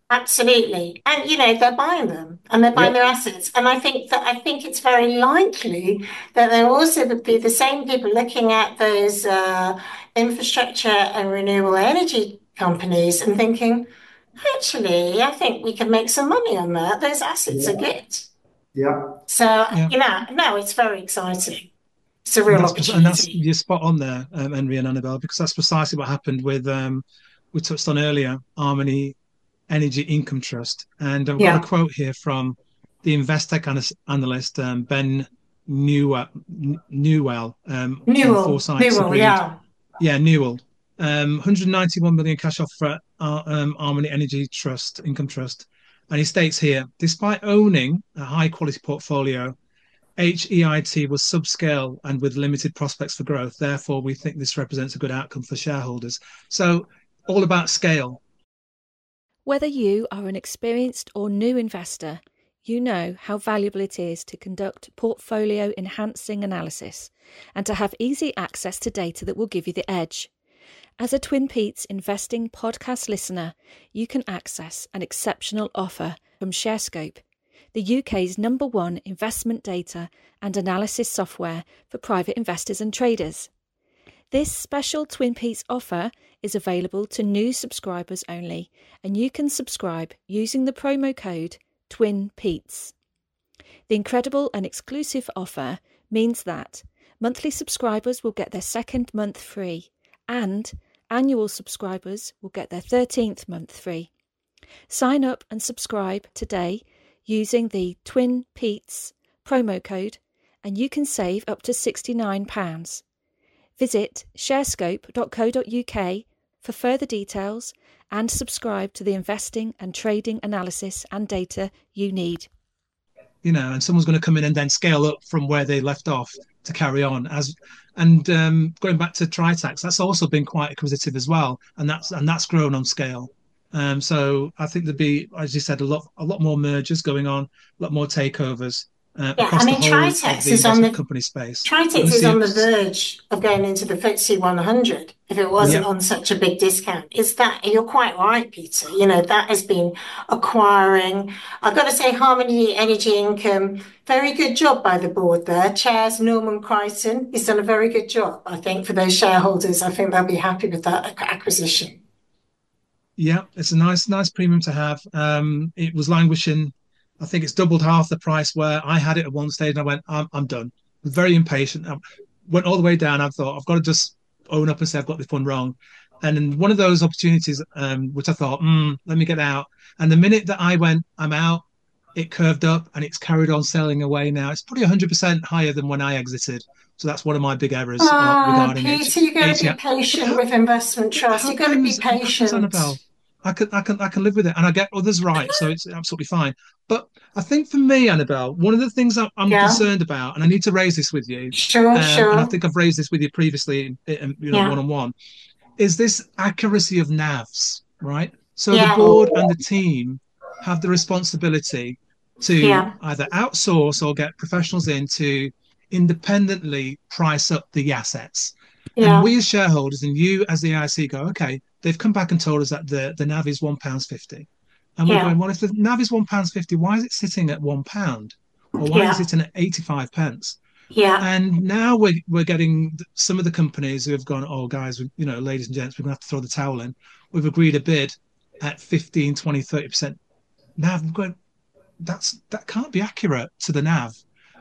Absolutely. And they're buying them and they're buying Yep. their assets. And I think it's very likely that there also would be the same people looking at those infrastructure and renewable energy companies and thinking, actually, I think we can make some money on that. Those assets are Yeah. good. Yeah. So, Yeah. no, it's very exciting. It's a And real that's opportunity. you're spot on there, Henry and Annabelle, because that's precisely what happened with we touched on earlier, Harmony Energy Income Trust. And I've got a Yeah. quote here from the Investec analyst, Ben Newell, on Foresight's Newell, agreed. yeah. Yeah, Newell. 191 million cash offer for Harmony Energy Trust, Income Trust. And he states here, despite owning a high quality portfolio, HEIT was subscale and with limited prospects for growth. Therefore, we think this represents a good outcome for shareholders. So, all about scale. Whether you are an experienced or new investor, you know how valuable it is to conduct portfolio enhancing analysis and to have easy access to data that will give you the edge. As a Twin Peaks investing podcast listener, you can access an exceptional offer from Sharescope, the UK's #1 investment data and analysis software for private investors and traders. This special Twin Peaks offer is available to new subscribers only, and you can subscribe using the promo code TWINPETES. The incredible and exclusive offer means that monthly subscribers will get their second month free, and annual subscribers will get their 13th month free. Sign up and subscribe today using the Twin Petes promo code, and you can save up to £69. Visit sharescope.co.uk for further details and subscribe to the investing and trading analysis and data you need. And someone's going to come in and then scale up from where they left off to carry on. Going back to Tritax, that's also been quite acquisitive as well, and that's grown on scale. So I think there'd be, as you said, a lot more mergers going on, a lot more takeovers across the whole of the investment company space. Tritax is on the verge of going into the FTSE 100 if it wasn't on such a big discount. You're quite right, Peter. That has been acquiring. I've got to say, Harmony Energy Income, very good job by the board there. Chairs Norman Crichton. He's done a very good job, I think, for those shareholders. I think they'll be happy with that acquisition. Yeah, it's a nice premium to have. It was languishing. I think it's doubled half the price where I had it at one stage, and I went, I'm done. I'm very impatient. I went all the way down. I thought, I've got to just own up and say I've got this one wrong. And then one of those opportunities, which I thought, let me get out. And the minute that I went, I'm out, it curved up and it's carried on selling away now. It's probably 100% higher than when I exited. So that's one of my big errors regarding Peter, you've got to be patient with investment trust. You've got to be patient. Annabelle. I can live with it, and I get others right, so it's absolutely fine. But I think for me, Annabelle, one of the things I'm concerned about, and I need to raise this with you, sure. And I think I've raised this with you previously, one-on-one, is this accuracy of NAVs, right? So the board and the team have the responsibility to either outsource or get professionals in to independently price up the assets. And we as shareholders and you as the IC go, okay, they've come back and told us that the NAV is £1.50. And we're going, well, if the NAV is £1.50, why is it sitting at £1? Or why is it sitting at 85 pence? And now we're getting some of the companies who have gone, oh, guys, ladies and gents, we're going to have to throw the towel in. We've agreed a bid at 15, 20, 30% NAV. We're going, that can't be accurate to the NAV.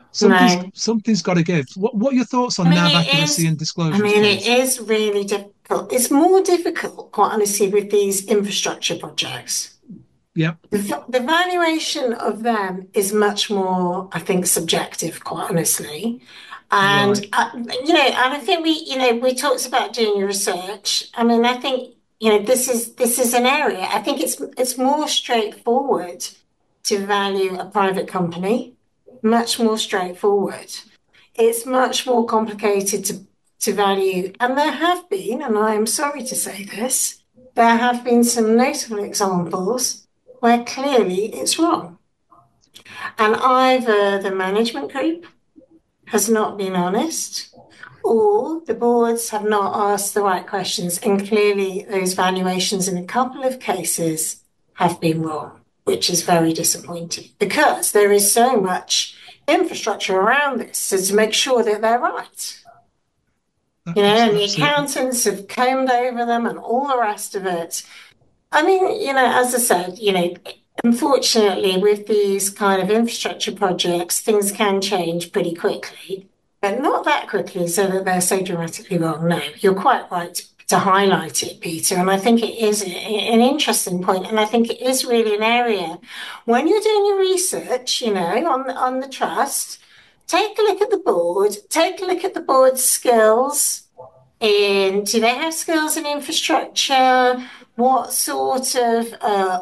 Something's got to give. What are your thoughts on NAV accuracy and disclosure? It is really difficult. It's more difficult, quite honestly, with these infrastructure projects. Yeah. The valuation of them is much more, I think, subjective, quite honestly. And, and I think we talked about doing your research. I mean, I think, this is an area. I think it's more straightforward to value a private company. Much more straightforward. It's much more complicated to value. And there have been, and I am sorry to say this, there have been some notable examples where clearly it's wrong. And either the management group has not been honest, or the boards have not asked the right questions. And clearly those valuations in a couple of cases have been wrong, which is very disappointing because there is so much infrastructure around this, so to make sure that they're right. And the accountants have combed over them and all the rest of it. I mean, as I said, unfortunately, with these kind of infrastructure projects, things can change pretty quickly, but not that quickly so that they're so dramatically wrong. No, you're quite right to highlight it, Peter. And I think it is an interesting point. And I think it is really an area when you're doing your research, on the trust, take a look at the board, take a look at the board's skills. And do they have skills in infrastructure? What sort of,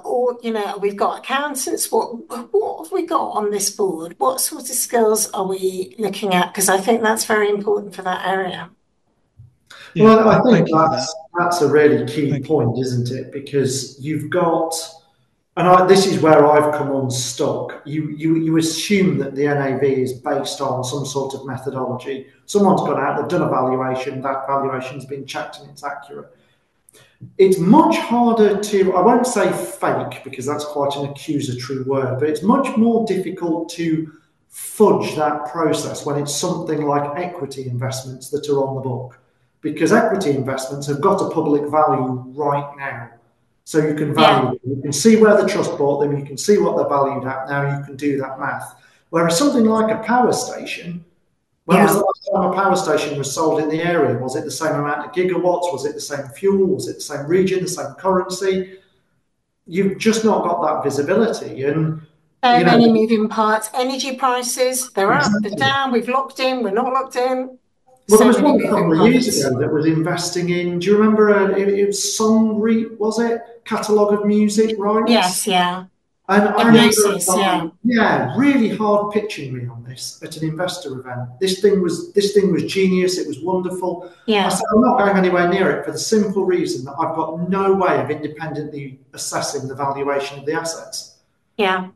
we've got accountants. What have we got on this board? What sort of skills are we looking at? Because I think that's very important for that area. Yeah, well, I think that's a really key point, isn't it? Because you've got, and this is where I've come unstuck. You assume that the NAV is based on some sort of methodology. Someone's gone out, they've done a valuation, that valuation's been checked and it's accurate. It's much harder to, I won't say fake because that's quite an accusatory word, but it's much more difficult to fudge that process when it's something like equity investments that are on the book. Because equity investments have got a public value right now. So you can value them. You can see where the trust bought them. You can see what they're valued at. Now you can do that math. Whereas something like a power station, when was the last time a power station was sold in the area? Was it the same amount of gigawatts? Was it the same fuel? Was it the same region, the same currency? You've just not got that visibility. And so many moving parts. Energy prices, they're up, they're down. We've locked in, we're not locked in. Well, there was one a couple of years ago that was investing in, do you remember, it was Song REIT, was it? Catalogue of music rights? Yes, yeah. And I remember, really hard pitching me on this at an investor event. This thing was genius, it was wonderful. Yeah. I said, I'm not going anywhere near it for the simple reason that I've got no way of independently assessing the valuation of the assets. Yeah.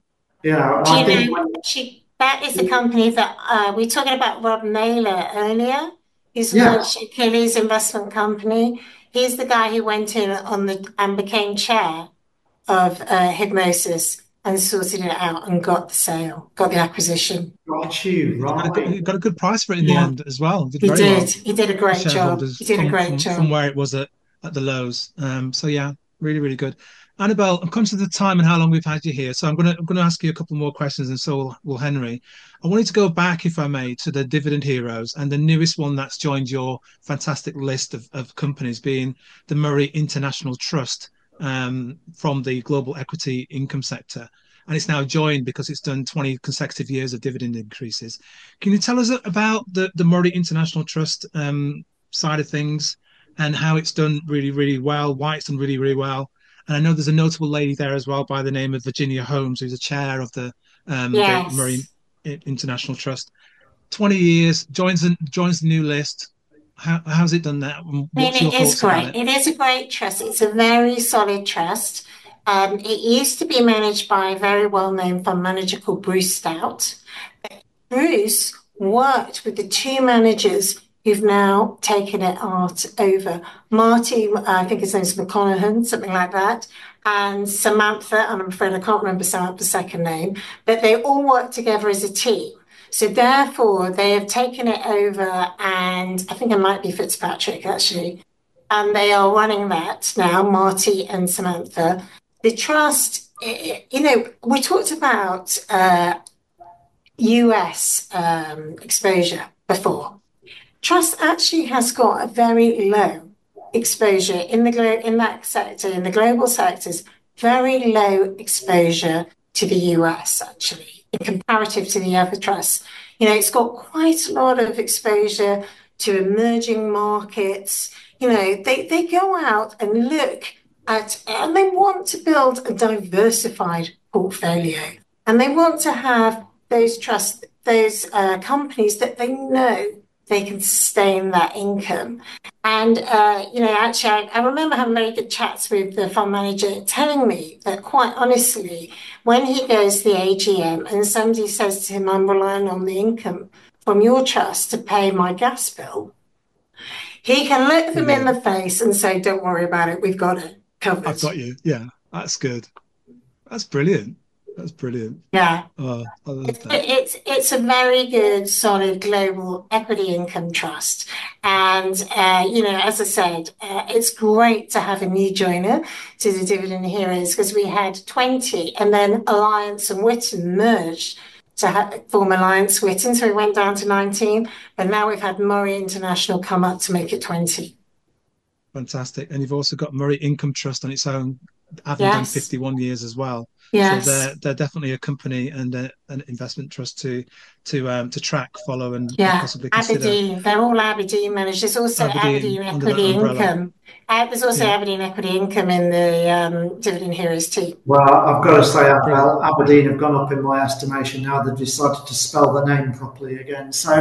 That is the company that we were talking about Rob Naylor earlier. He's launched Achilles Investment Company. He's the guy who went in and became chair of Hypnosis and sorted it out and got the sale, got the acquisition. Got you, right. He got a good price for it in the end as well. He did. He did a great job. He did a great job. From where it was at the lows. So yeah, really, really good. Annabelle, I'm conscious of the time and how long we've had you here, so I'm going to ask you a couple more questions, and so will Henry. I wanted to go back, if I may, to the dividend heroes, and the newest one that's joined your fantastic list of companies being the Murray International Trust from the global equity income sector. And it's now joined because it's done 20 consecutive years of dividend increases. Can you tell us about the Murray International Trust side of things and how it's done really, really well, why it's done really, really well? And I know there's a notable lady there as well by the name of Virginia Holmes, who's the chair of the Murray International Trust. 20 years, joins the new list. How's it done that? It is great. It is a great trust. It's a very solid trust. It used to be managed by a very well-known fund manager called Bruce Stout. Bruce worked with the two managers who've now taken it over. Marty, I think his name's McConaughey, something like that, and Samantha, and I'm afraid I can't remember Samantha's second name, but they all work together as a team. So therefore, they have taken it over, and I think it might be Fitzpatrick, actually, and they are running that now, Marty and Samantha. The trust, we talked about US exposure before. Trust actually has got a very low exposure in that sector, in the global sectors, very low exposure to the US, actually, in comparative to the other trusts. It's got quite a lot of exposure to emerging markets. They go out and look at, and they want to build a diversified portfolio. And they want to have those companies that they know they can sustain that income. And, actually, I remember having very good chats with the fund manager telling me that, quite honestly, when he goes to the AGM and somebody says to him, I'm relying on the income from your trust to pay my gas bill, he can look them in the face and say, don't worry about it, we've got it covered. I've got you. Yeah, that's good. That's brilliant. That's brilliant. Yeah. Oh, I love It's that. it's a very good, solid global equity income trust. And, as I said, it's great to have a new joiner to the Dividend Heroes because we had 20 and then Alliance and Witten merged to form Alliance Witten. So we went down to 19, but now we've had Murray International come up to make it 20. Fantastic. And you've also got Murray Income Trust on its own, having done Yes. 51 years as well. So Yes. they're definitely a company and an investment trust to track, follow, and Yeah, possibly consider. Aberdeen. They're all Aberdeen managed. There's also Aberdeen Aberdeen under that Equity umbrella. Income. There's also Yeah, Aberdeen Equity Income in the Dividend Heroes team. Well, I've got to say, brilliant. Aberdeen have gone up in my estimation now. They've decided to spell the name properly again. So,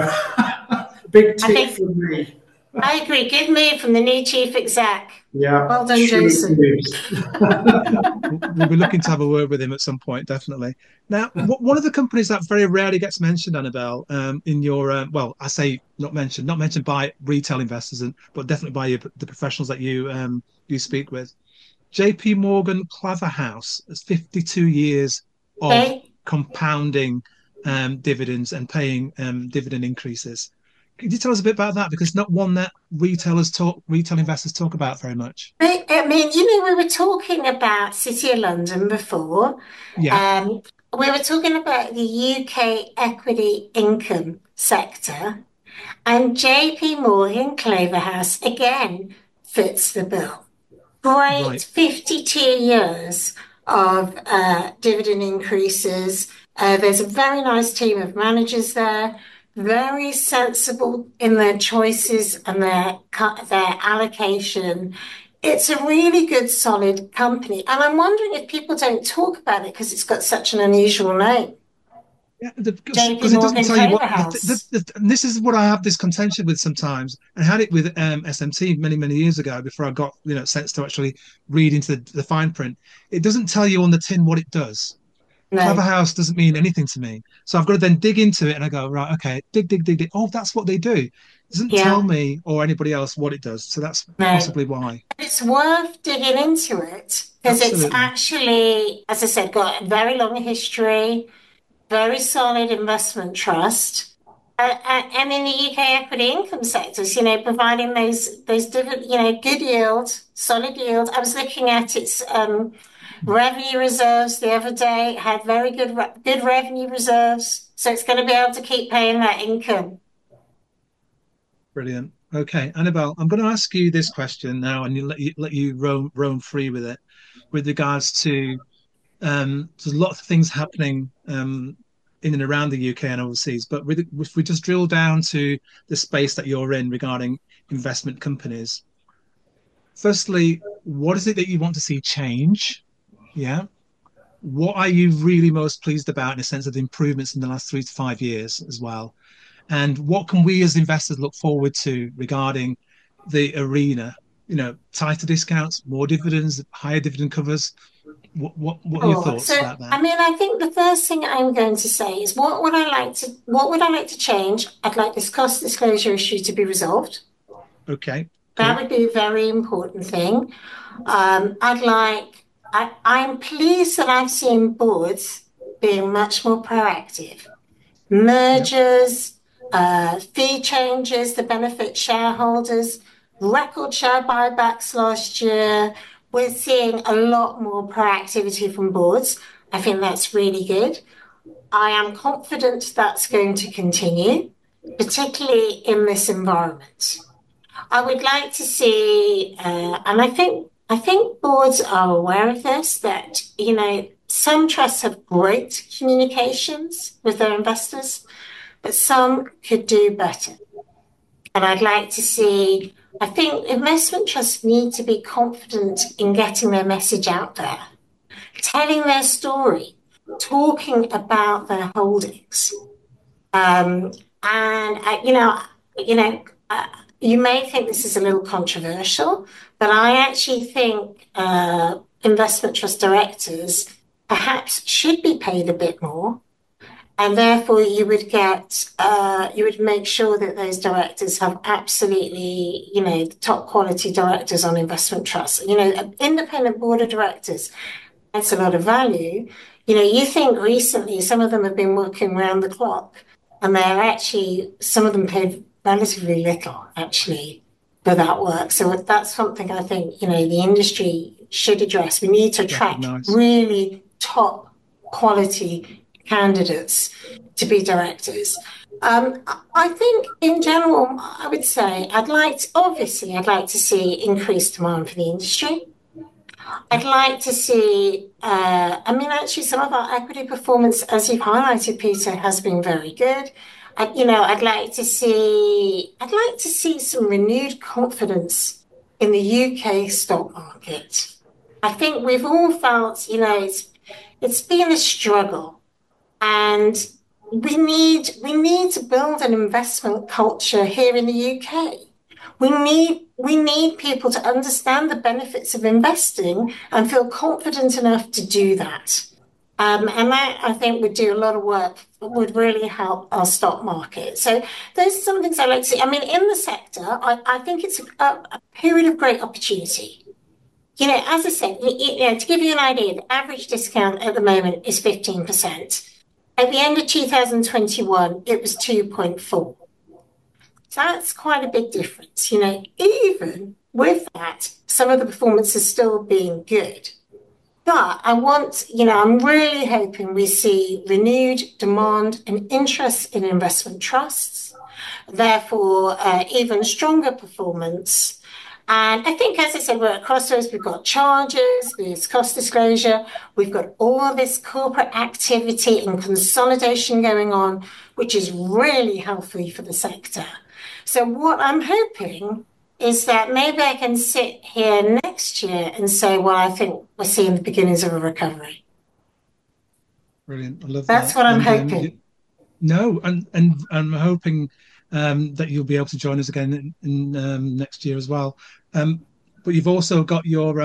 big I tick think from me. I agree. Good move from the new chief exec. Yeah, Well done, shrewd Jason. moves. Yeah, we'll be looking to have a word with him at some point, definitely. Now, one of the companies that very rarely gets mentioned, Annabelle, in your well, I say not mentioned by retail investors, but definitely by the professionals that you speak with. J.P. Morgan Claverhouse has 52 years of Okay. compounding dividends and paying dividend increases. Could you tell us a bit about that? Because it's not one that retail investors talk about very much. I mean, we were talking about City of London before. Yeah, Um, we were talking about the UK equity income sector, and JP Morgan Claverhouse again fits the bill. Great right. 52 years of dividend increases. There's a very nice team of managers there, very sensible in their choices and their allocation. It's a really good, solid company. And I'm wondering if people don't talk about it because it's got such an unusual name. Yeah, JP because it doesn't Morgan tell you what Claverhouse. and this is what I have this contention with sometimes. I had it with SMT many years ago before I got sense to actually read into the fine print. It doesn't tell you on the tin what it does. Clever No, House doesn't mean anything to me, so I've got to then dig into it and I go right, okay, dig. Oh, that's what they do. It doesn't tell yeah, me or anybody else what it does, so that's no. possibly why. It's worth digging into it because it's Absolutely. actually, as I said, got a very long history, very solid investment trust. And in the UK equity income sectors, providing those different, good yield, solid yield. I was looking at its revenue reserves the other day. It had very good revenue reserves, so it's going to be able to keep paying that income. Brilliant. Okay, Annabelle, I'm going to ask you this question now, and let you roam free with it, with regards to there's a lot of things happening in and around the UK and overseas. But if we just drill down to the space that you're in regarding investment companies, firstly, what is it that you want to see change? Yeah. What are you really most pleased about in a sense of the improvements in the last 3 to 5 years as well? And what can we as investors look forward to regarding the arena? Tighter discounts, more dividends, higher dividend covers. What are your Oh, thoughts so about that? I mean, I think the first thing I'm going to say is what would I like to change? I'd like this cost disclosure issue to be resolved. Okay, That cool. would be a very important thing. I'm pleased that I've seen boards being much more proactive. Yep, Mergers, fee changes to benefit shareholders, record share buybacks last year. We're seeing a lot more proactivity from boards. I think that's really good. I am confident that's going to continue, particularly in this environment. I would like to see, and I think boards are aware of this, that some trusts have great communications with their investors, but some could do better. And I'd like to see. I think investment trusts need to be confident in getting their message out there, telling their story, talking about their holdings. And you may think this is a little controversial, but I actually think investment trust directors perhaps should be paid a bit more, and therefore you would make sure that those directors have absolutely, top quality directors on investment trusts. An independent board of directors adds a lot of value. You think recently some of them have been working around the clock, and they're actually, some of them paid relatively little actually for that work. So that's something I think, the industry should address. We need to attract really top quality candidates to be directors. I think in general, I would say I'd like to see increased demand for the industry. I'd like to see, actually some of our equity performance, as you've highlighted, Peter, has been very good. I'd like to see some renewed confidence in the UK stock market. I think we've all felt, it's been a struggle, and we need to build an investment culture here in the UK. We need people to understand the benefits of investing and feel confident enough to do that. And that, I think, would do a lot of work that would really help our stock market. So those are some things I like to see. In the sector, I think it's a period of great opportunity. As I said, to give you an idea, the average discount at the moment is 15%. At the end of 2021, it was 2.4. So that's quite a big difference. Even with that, some of the performance is still being good. But I'm really hoping we see renewed demand and interest in investment trusts, therefore even stronger performance. And I think, as I said, we're at crossroads. We've got charges, there's cost disclosure, we've got all of this corporate activity and consolidation going on, which is really healthy for the sector. So what I'm hoping is that maybe I can sit here next year and say, well, I think we're seeing the beginnings of a recovery. Brilliant. I love that. That's what I'm hoping. And I'm hoping that you'll be able to join us again in next year as well. But you've also got your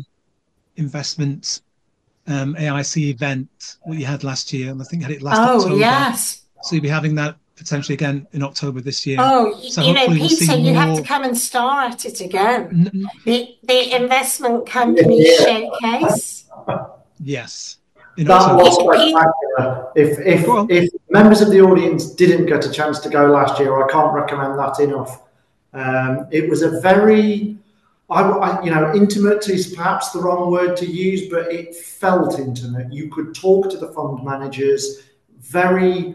investment AIC event, what you had last year, and I think you had it last October. Oh, yes. So you'll be having that potentially again in October this year. Oh, so Peter, you have to come and star at it again. The investment company showcase. Yes. That was spectacular. If members of the audience didn't get a chance to go last year, I can't recommend that enough. It was a very, intimate is perhaps the wrong word to use, but it felt intimate. You could talk to the fund managers, very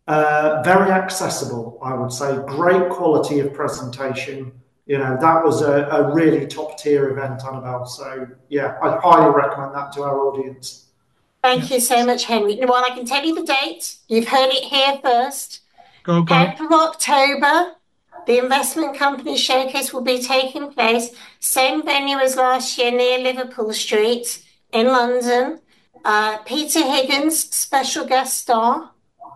accessible, I would say. Great quality of presentation. That was a really top tier event, Annabelle. So yeah, I'd highly recommend that to our audience. Thank you so much, Henry. Well, I can tell you the date. You've heard it here first. Go. 10th of October, the investment company showcase will be taking place. Same venue as last year, near Liverpool Street in London. Peter Higgins, special guest star.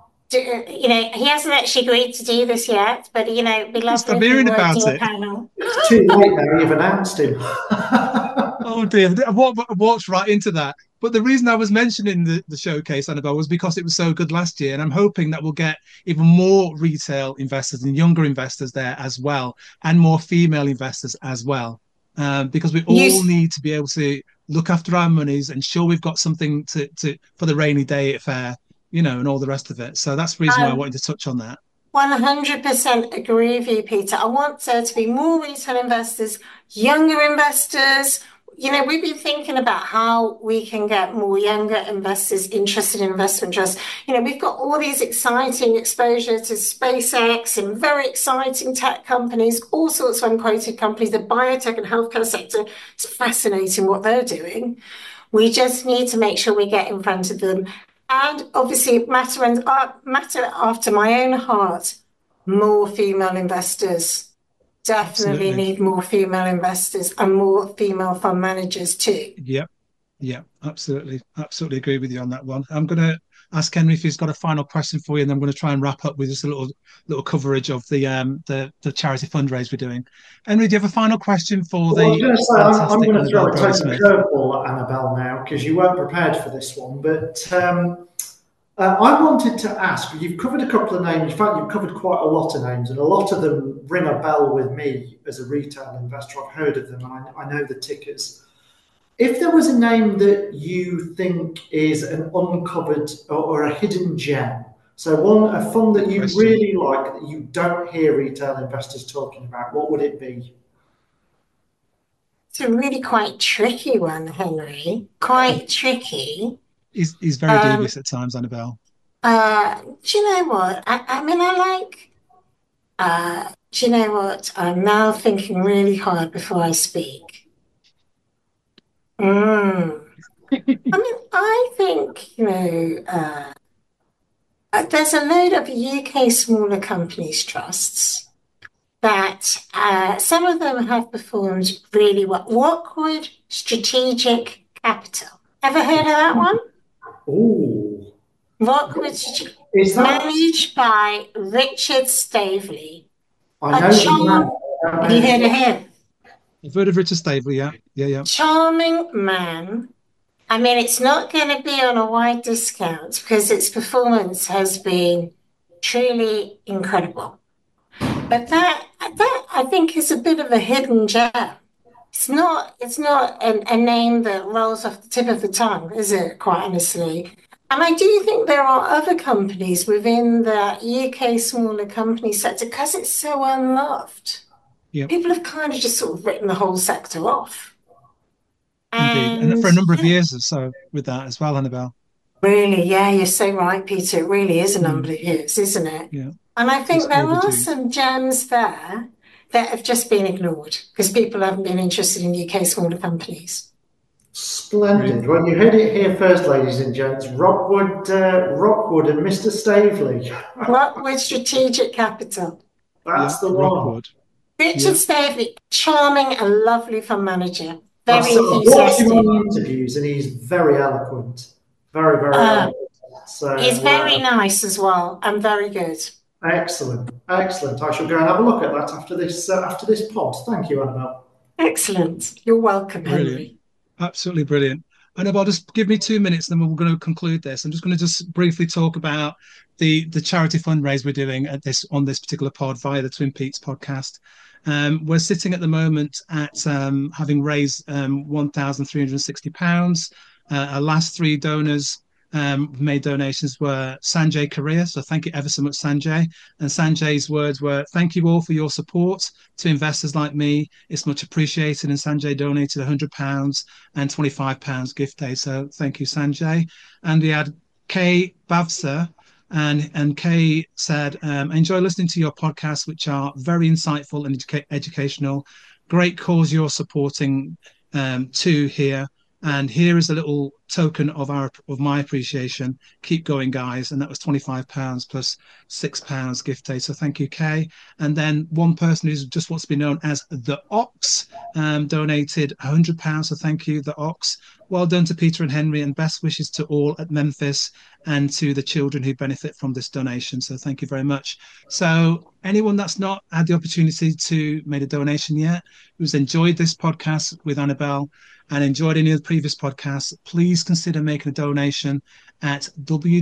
He hasn't actually agreed to do this yet, but be lovely if he would do a panel. It's too late now. You've announced him. Oh dear, I walked right into that. But the reason I was mentioning the showcase, Annabelle, was because it was so good last year, and I'm hoping that we'll get even more retail investors and younger investors there as well, and more female investors as well, because we all need to be able to look after our monies, ensure we've got something to for the rainy day affair, and all the rest of it. So that's the reason why I wanted to touch on that. 100% agree with you, Peter. I want there to be more retail investors, younger investors. We've been thinking about how we can get more younger investors interested in investment trusts. We've got all these exciting exposure to SpaceX and very exciting tech companies, all sorts of unquoted companies, the biotech and healthcare sector. It's fascinating what they're doing. We just need to make sure we get in front of them. And obviously, matter after my own heart, more female investors. Definitely need more female investors and more female fund managers too. Yeah, absolutely agree with you on that one. I'm going to ask Henry if he's got a final question for you, and then I'm going to try and wrap up with just a little coverage of the charity fundraise we're doing. Henry, do you have a final question for the? I'm going to throw a total curveball at Annabelle now because you weren't prepared for this one, but. I wanted to ask, you've covered a couple of names, in fact, you've covered quite a lot of names, and a lot of them ring a bell with me as a retail investor. I've heard of them, and I know the tickers. If there was a name that you think is an uncovered or a hidden gem, so a fund that you really like that you don't hear retail investors talking about, what would it be? It's a really quite tricky one, Henry. Quite tricky. He's very dubious at times, Annabelle. Do you know what? I mean, do you know what? I'm now thinking really hard before I speak. I mean, I think, there's a load of UK smaller companies trusts that some of them have performed really well. Rockwood Strategic Capital. Ever heard of that one? Oh. Rockwood is that managed by Richard Staveley. I know Have you heard of him? I've heard of Richard Staveley, yeah. Charming man. I mean, it's not going to be on a wide discount because its performance has been truly incredible. But that I think is a bit of a hidden gem. It's not a name that rolls off the tip of the tongue, is it, quite honestly? And I do think there are other companies within the UK smaller company sector because it's so unloved. Yep. People have kind of just sort of written the whole sector off. Indeed. And for a number of years or so with that as well, Annabelle. Really, yeah, you're so right, Peter. It really is a number of years, isn't it? Yeah. And I think there are some gems there that have just been ignored because people haven't been interested in UK smaller companies. Splendid. Well, you heard it here first, ladies and gents. Rockwood and Mr. Staveley. Rockwood Strategic Capital. That's the one. Rockwood. Richard Staveley, charming and lovely fund manager. I've watched him on interviews and he's very eloquent. Very, very eloquent. So, he's very nice as well and very good. Excellent. I shall go and have a look at that after this pod. Thank you, Annabelle. Excellent. You're welcome, Henry. Absolutely brilliant. Annabelle, just give me 2 minutes, and then we're going to conclude this. I'm just going to just briefly talk about the charity fundraise we're doing on this particular pod via the Twin Peaks podcast. We're sitting at the moment at having raised £1,360. Our last three donors made donations were Sanjay Korea. So thank you ever so much, Sanjay. And Sanjay's words were, "Thank you all for your support to investors like me. It's much appreciated." And Sanjay donated £100 and £25 gift aid. So thank you, Sanjay. And we had Kay Bavsa. And Kay said, "Enjoy listening to your podcasts, which are very insightful and educational. Great cause you're supporting too here. And here is a little token of my appreciation. Keep going, guys." And that was £25 plus £6 gift aid. So thank you, Kay. And then one person who just wants to be known as the Ox donated £100. So thank you, the Ox. Well done to Peter and Henry, and best wishes to all at Memphis and to the children who benefit from this donation. So thank you very much. So anyone that's not had the opportunity to make a donation yet, who's enjoyed this podcast with Annabelle and enjoyed any of the previous podcasts, please consider making a donation at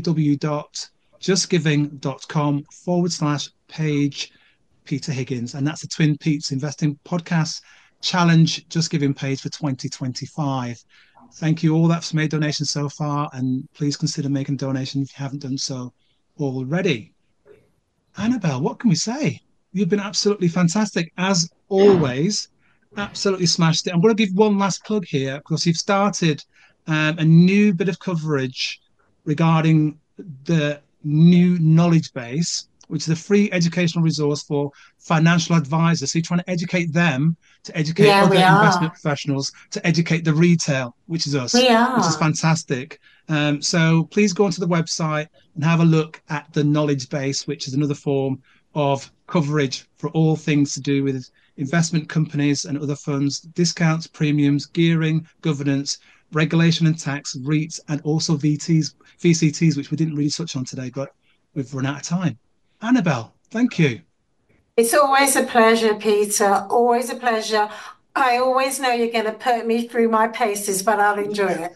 www.justgiving.com/page Peter Higgins. And that's the Twin Peaks Investing Podcast Challenge Just Giving page for 2025. Thank you all that's made donations so far, and please consider making a donation if you haven't done so already. Annabelle, what can we say? You've been absolutely fantastic, as always. Absolutely smashed it. I'm going to give one last plug here because you've started a new bit of coverage regarding the new knowledge base, which is a free educational resource for financial advisors. So you're trying to educate them to educate other investment professionals, to educate the retail, which is us, which is fantastic. So please go onto the website and have a look at the knowledge base, which is another form of coverage for all things to do with investment companies and other funds, discounts, premiums, gearing, governance, regulation and tax, REITs, and also VCTs, which we didn't really touch on today, but we've run out of time. Annabelle, thank you. It's always a pleasure, Peter. Always a pleasure. I always know you're going to put me through my paces, but I'll enjoy it.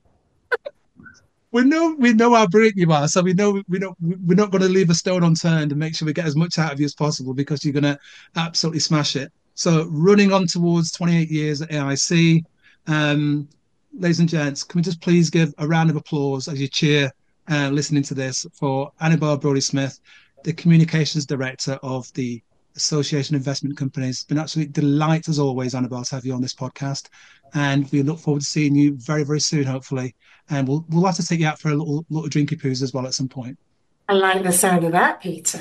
We know how brilliant you are, so we know we're not going to leave a stone unturned and make sure we get as much out of you as possible, because you're going to absolutely smash it. So running on towards 28 years at AIC, ladies and gents, can we just please give a round of applause as you cheer listening to this for Annabel Brodie-Smith, the Communications Director of the Association of Investment Companies. It's been an absolute delight, as always, Annabel, to have you on this podcast. And we look forward to seeing you very, very soon, hopefully. And we'll have to take you out for a little drinky poos as well at some point. I like the sound of that, Peter.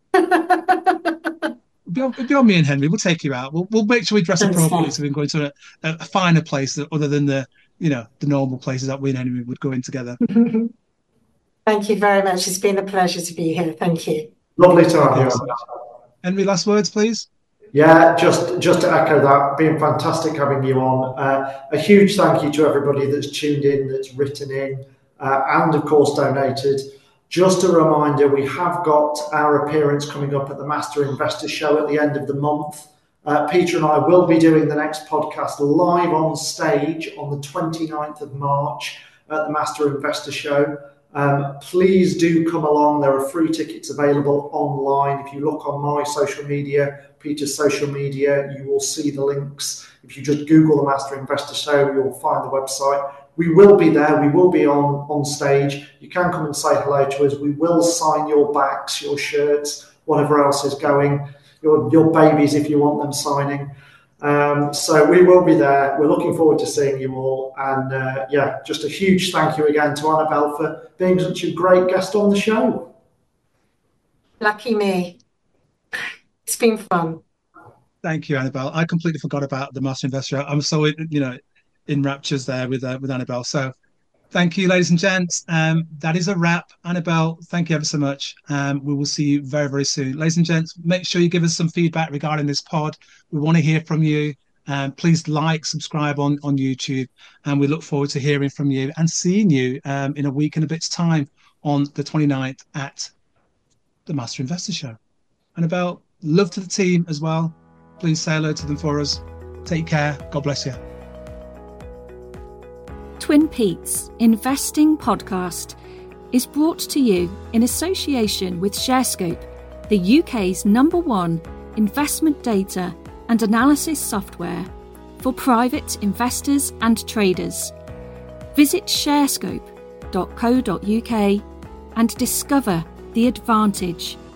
Beyond me and Henry, we'll take you out. We'll make sure we dress appropriately so we can go into a finer place other than the normal places that we and Henry would go in together. Thank you very much. It's been a pleasure to be here. Thank you. Lovely to have you. Henry, last words, please. Yeah, just to echo that, been fantastic having you on. A huge thank you to everybody that's tuned in, that's written in, and of course donated. Just a reminder, we have got our appearance coming up at the Master Investor Show at the end of the month. Peter and I will be doing the next podcast live on stage on the 29th of March at the Master Investor Show. Please do come along. There are free tickets available online. If you look on my social media, Peter's social media, you will see the links. If you just Google the Master Investor Show, you'll find the website. We will be there. We will be on stage. You can come and say hello to us. We will sign your backs, your shirts, whatever else is going, your babies if you want them signing. So we will be there. We're looking forward to seeing you all. And just a huge thank you again to Annabel for being such a great guest on the show. Lucky me. It's been fun. Thank you, Annabel. I completely forgot about the Master Investor Show. I'm so in raptures there with Annabel. So thank you, ladies and gents. That is a wrap. Annabel, thank you ever so much. We will see you very, very soon. Ladies and gents, make sure you give us some feedback regarding this pod. We want to hear from you. Please subscribe on YouTube. And we look forward to hearing from you and seeing you in a week and a bit's time on the 29th at the Master Investor Show. Annabel, love to the team as well. Please say hello to them for us. Take care. God bless you. Twin Peaks Investing Podcast is brought to you in association with Sharescope, the UK's #1 investment data and analysis software for private investors and traders. Visit sharescope.co.uk and discover the advantage